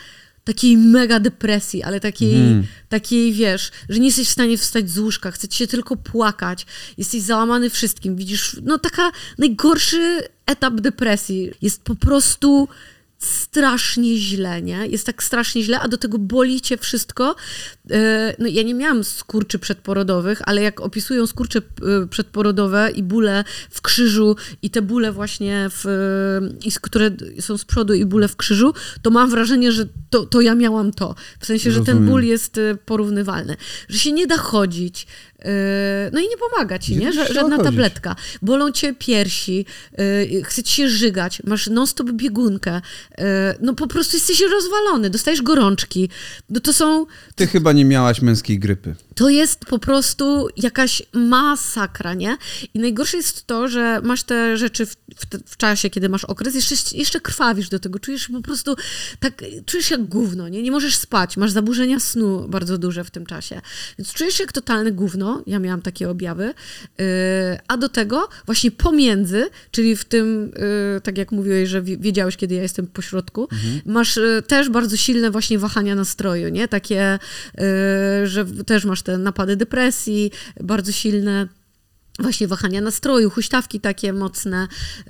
takiej mega depresji, ale takiej, Mm. takiej, wiesz, że nie jesteś w stanie wstać z łóżka, chce ci się tylko płakać, jesteś załamany wszystkim, widzisz, no taka najgorszy etap depresji. Jest po prostu strasznie źle, nie? Jest tak strasznie źle, a do tego boli cię wszystko. No ja nie miałam skurczy przedporodowych, ale jak opisują skurcze przedporodowe i bóle w krzyżu i te bóle właśnie, w, i które są z przodu i bóle w krzyżu, to mam wrażenie, że to, to ja miałam to. W sensie, że Rozumiem. ten ból jest porównywalny. Że się nie da chodzić. No i nie pomaga ci, nie? Nie Żadna chodzić. tabletka. Bolą cię piersi, chce ci się żygać, masz non-stop biegunkę. No po prostu jesteś rozwalony, dostajesz gorączki. No to są... Ty chyba nie miałaś męskiej grypy. To jest po prostu jakaś masakra, nie? I najgorsze jest to, że masz te rzeczy w, w, w czasie, kiedy masz okres, jeszcze, jeszcze krwawisz do tego, czujesz się po prostu tak, czujesz się jak gówno, nie? Nie możesz spać, masz zaburzenia snu bardzo duże w tym czasie. Więc czujesz się jak totalne gówno, ja miałam takie objawy, yy, a do tego właśnie pomiędzy, czyli w tym, yy, tak jak mówiłeś, że wiedziałeś, kiedy ja jestem po środku, mhm. masz yy, też bardzo silne właśnie wahania nastroju, nie? Takie, yy, że też masz te napady depresji, bardzo silne właśnie wahania nastroju, huśtawki takie mocne yy,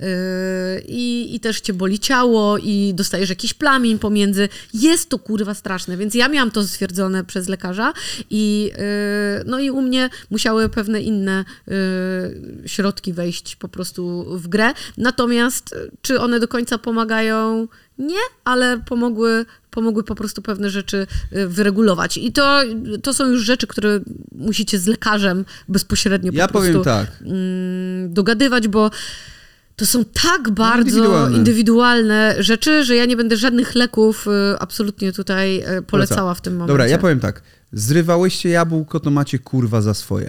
i, i też cię boli ciało i dostajesz jakiś plamień pomiędzy. Jest to kurwa straszne, więc ja miałam to stwierdzone przez lekarza i yy, no i u mnie musiały pewne inne yy, środki wejść po prostu w grę. Natomiast czy one do końca pomagają? Nie, ale pomogły, pomogły po prostu pewne rzeczy wyregulować. I to, to są już rzeczy, które musicie z lekarzem bezpośrednio po ja prostu powiem tak. mm, dogadywać, bo to są tak bardzo indywidualne. indywidualne rzeczy, że ja nie będę żadnych leków y, absolutnie tutaj y, polecała w tym momencie. Dobra, ja powiem tak. Zrywałyście jabłko, to macie kurwa za swoje.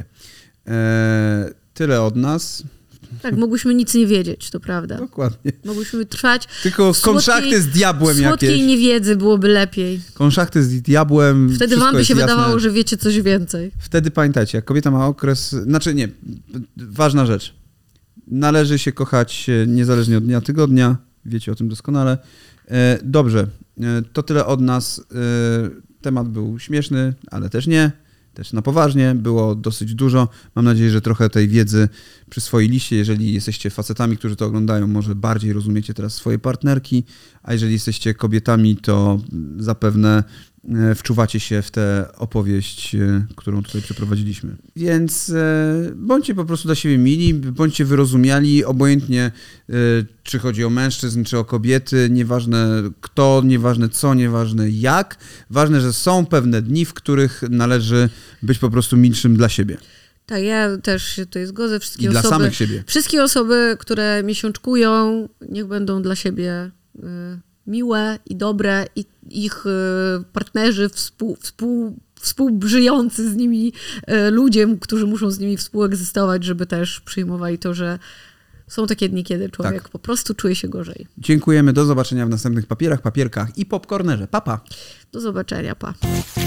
Eee, tyle od nas. Tak, mogłyśmy nic nie wiedzieć, to prawda. Dokładnie. Mogłyśmy trwać. Tylko konszachty z diabłem słodkiej jakieś. niewiedzy byłoby lepiej. Konszachty z diabłem. Wtedy wam by się jasne. wydawało, że wiecie coś więcej. Wtedy pamiętajcie, jak kobieta ma okres... Znaczy nie, ważna rzecz. Należy się kochać niezależnie od dnia tygodnia. Wiecie o tym doskonale. E, dobrze, e, to tyle od nas. E, temat był śmieszny, ale też nie. Też na poważnie, było dosyć dużo. Mam nadzieję, że trochę tej wiedzy przyswoiliście. Jeżeli jesteście facetami, którzy to oglądają, może bardziej rozumiecie teraz swoje partnerki, a jeżeli jesteście kobietami, to zapewne wczuwacie się w tę opowieść, którą tutaj przeprowadziliśmy. Więc bądźcie po prostu dla siebie mili, bądźcie wyrozumiali, obojętnie czy chodzi o mężczyzn, czy o kobiety, nieważne kto, nieważne co, nieważne jak. Ważne, że są pewne dni, w których należy być po prostu milszym dla siebie. Tak, ja też się tutaj zgodzę. Wszystkie I dla osoby, samych siebie. Wszystkie osoby, które miesiączkują, niech będą dla siebie y, miłe i dobre i ich y, partnerzy, współ, współ, współżyjący z nimi y, ludzie, którzy muszą z nimi współegzystować, żeby też przyjmowali to, że są takie dni, kiedy człowiek tak. po prostu czuje się gorzej. Dziękujemy, do zobaczenia w następnych papierach, papierkach i popcornerze. Pa, pa. Do zobaczenia, pa.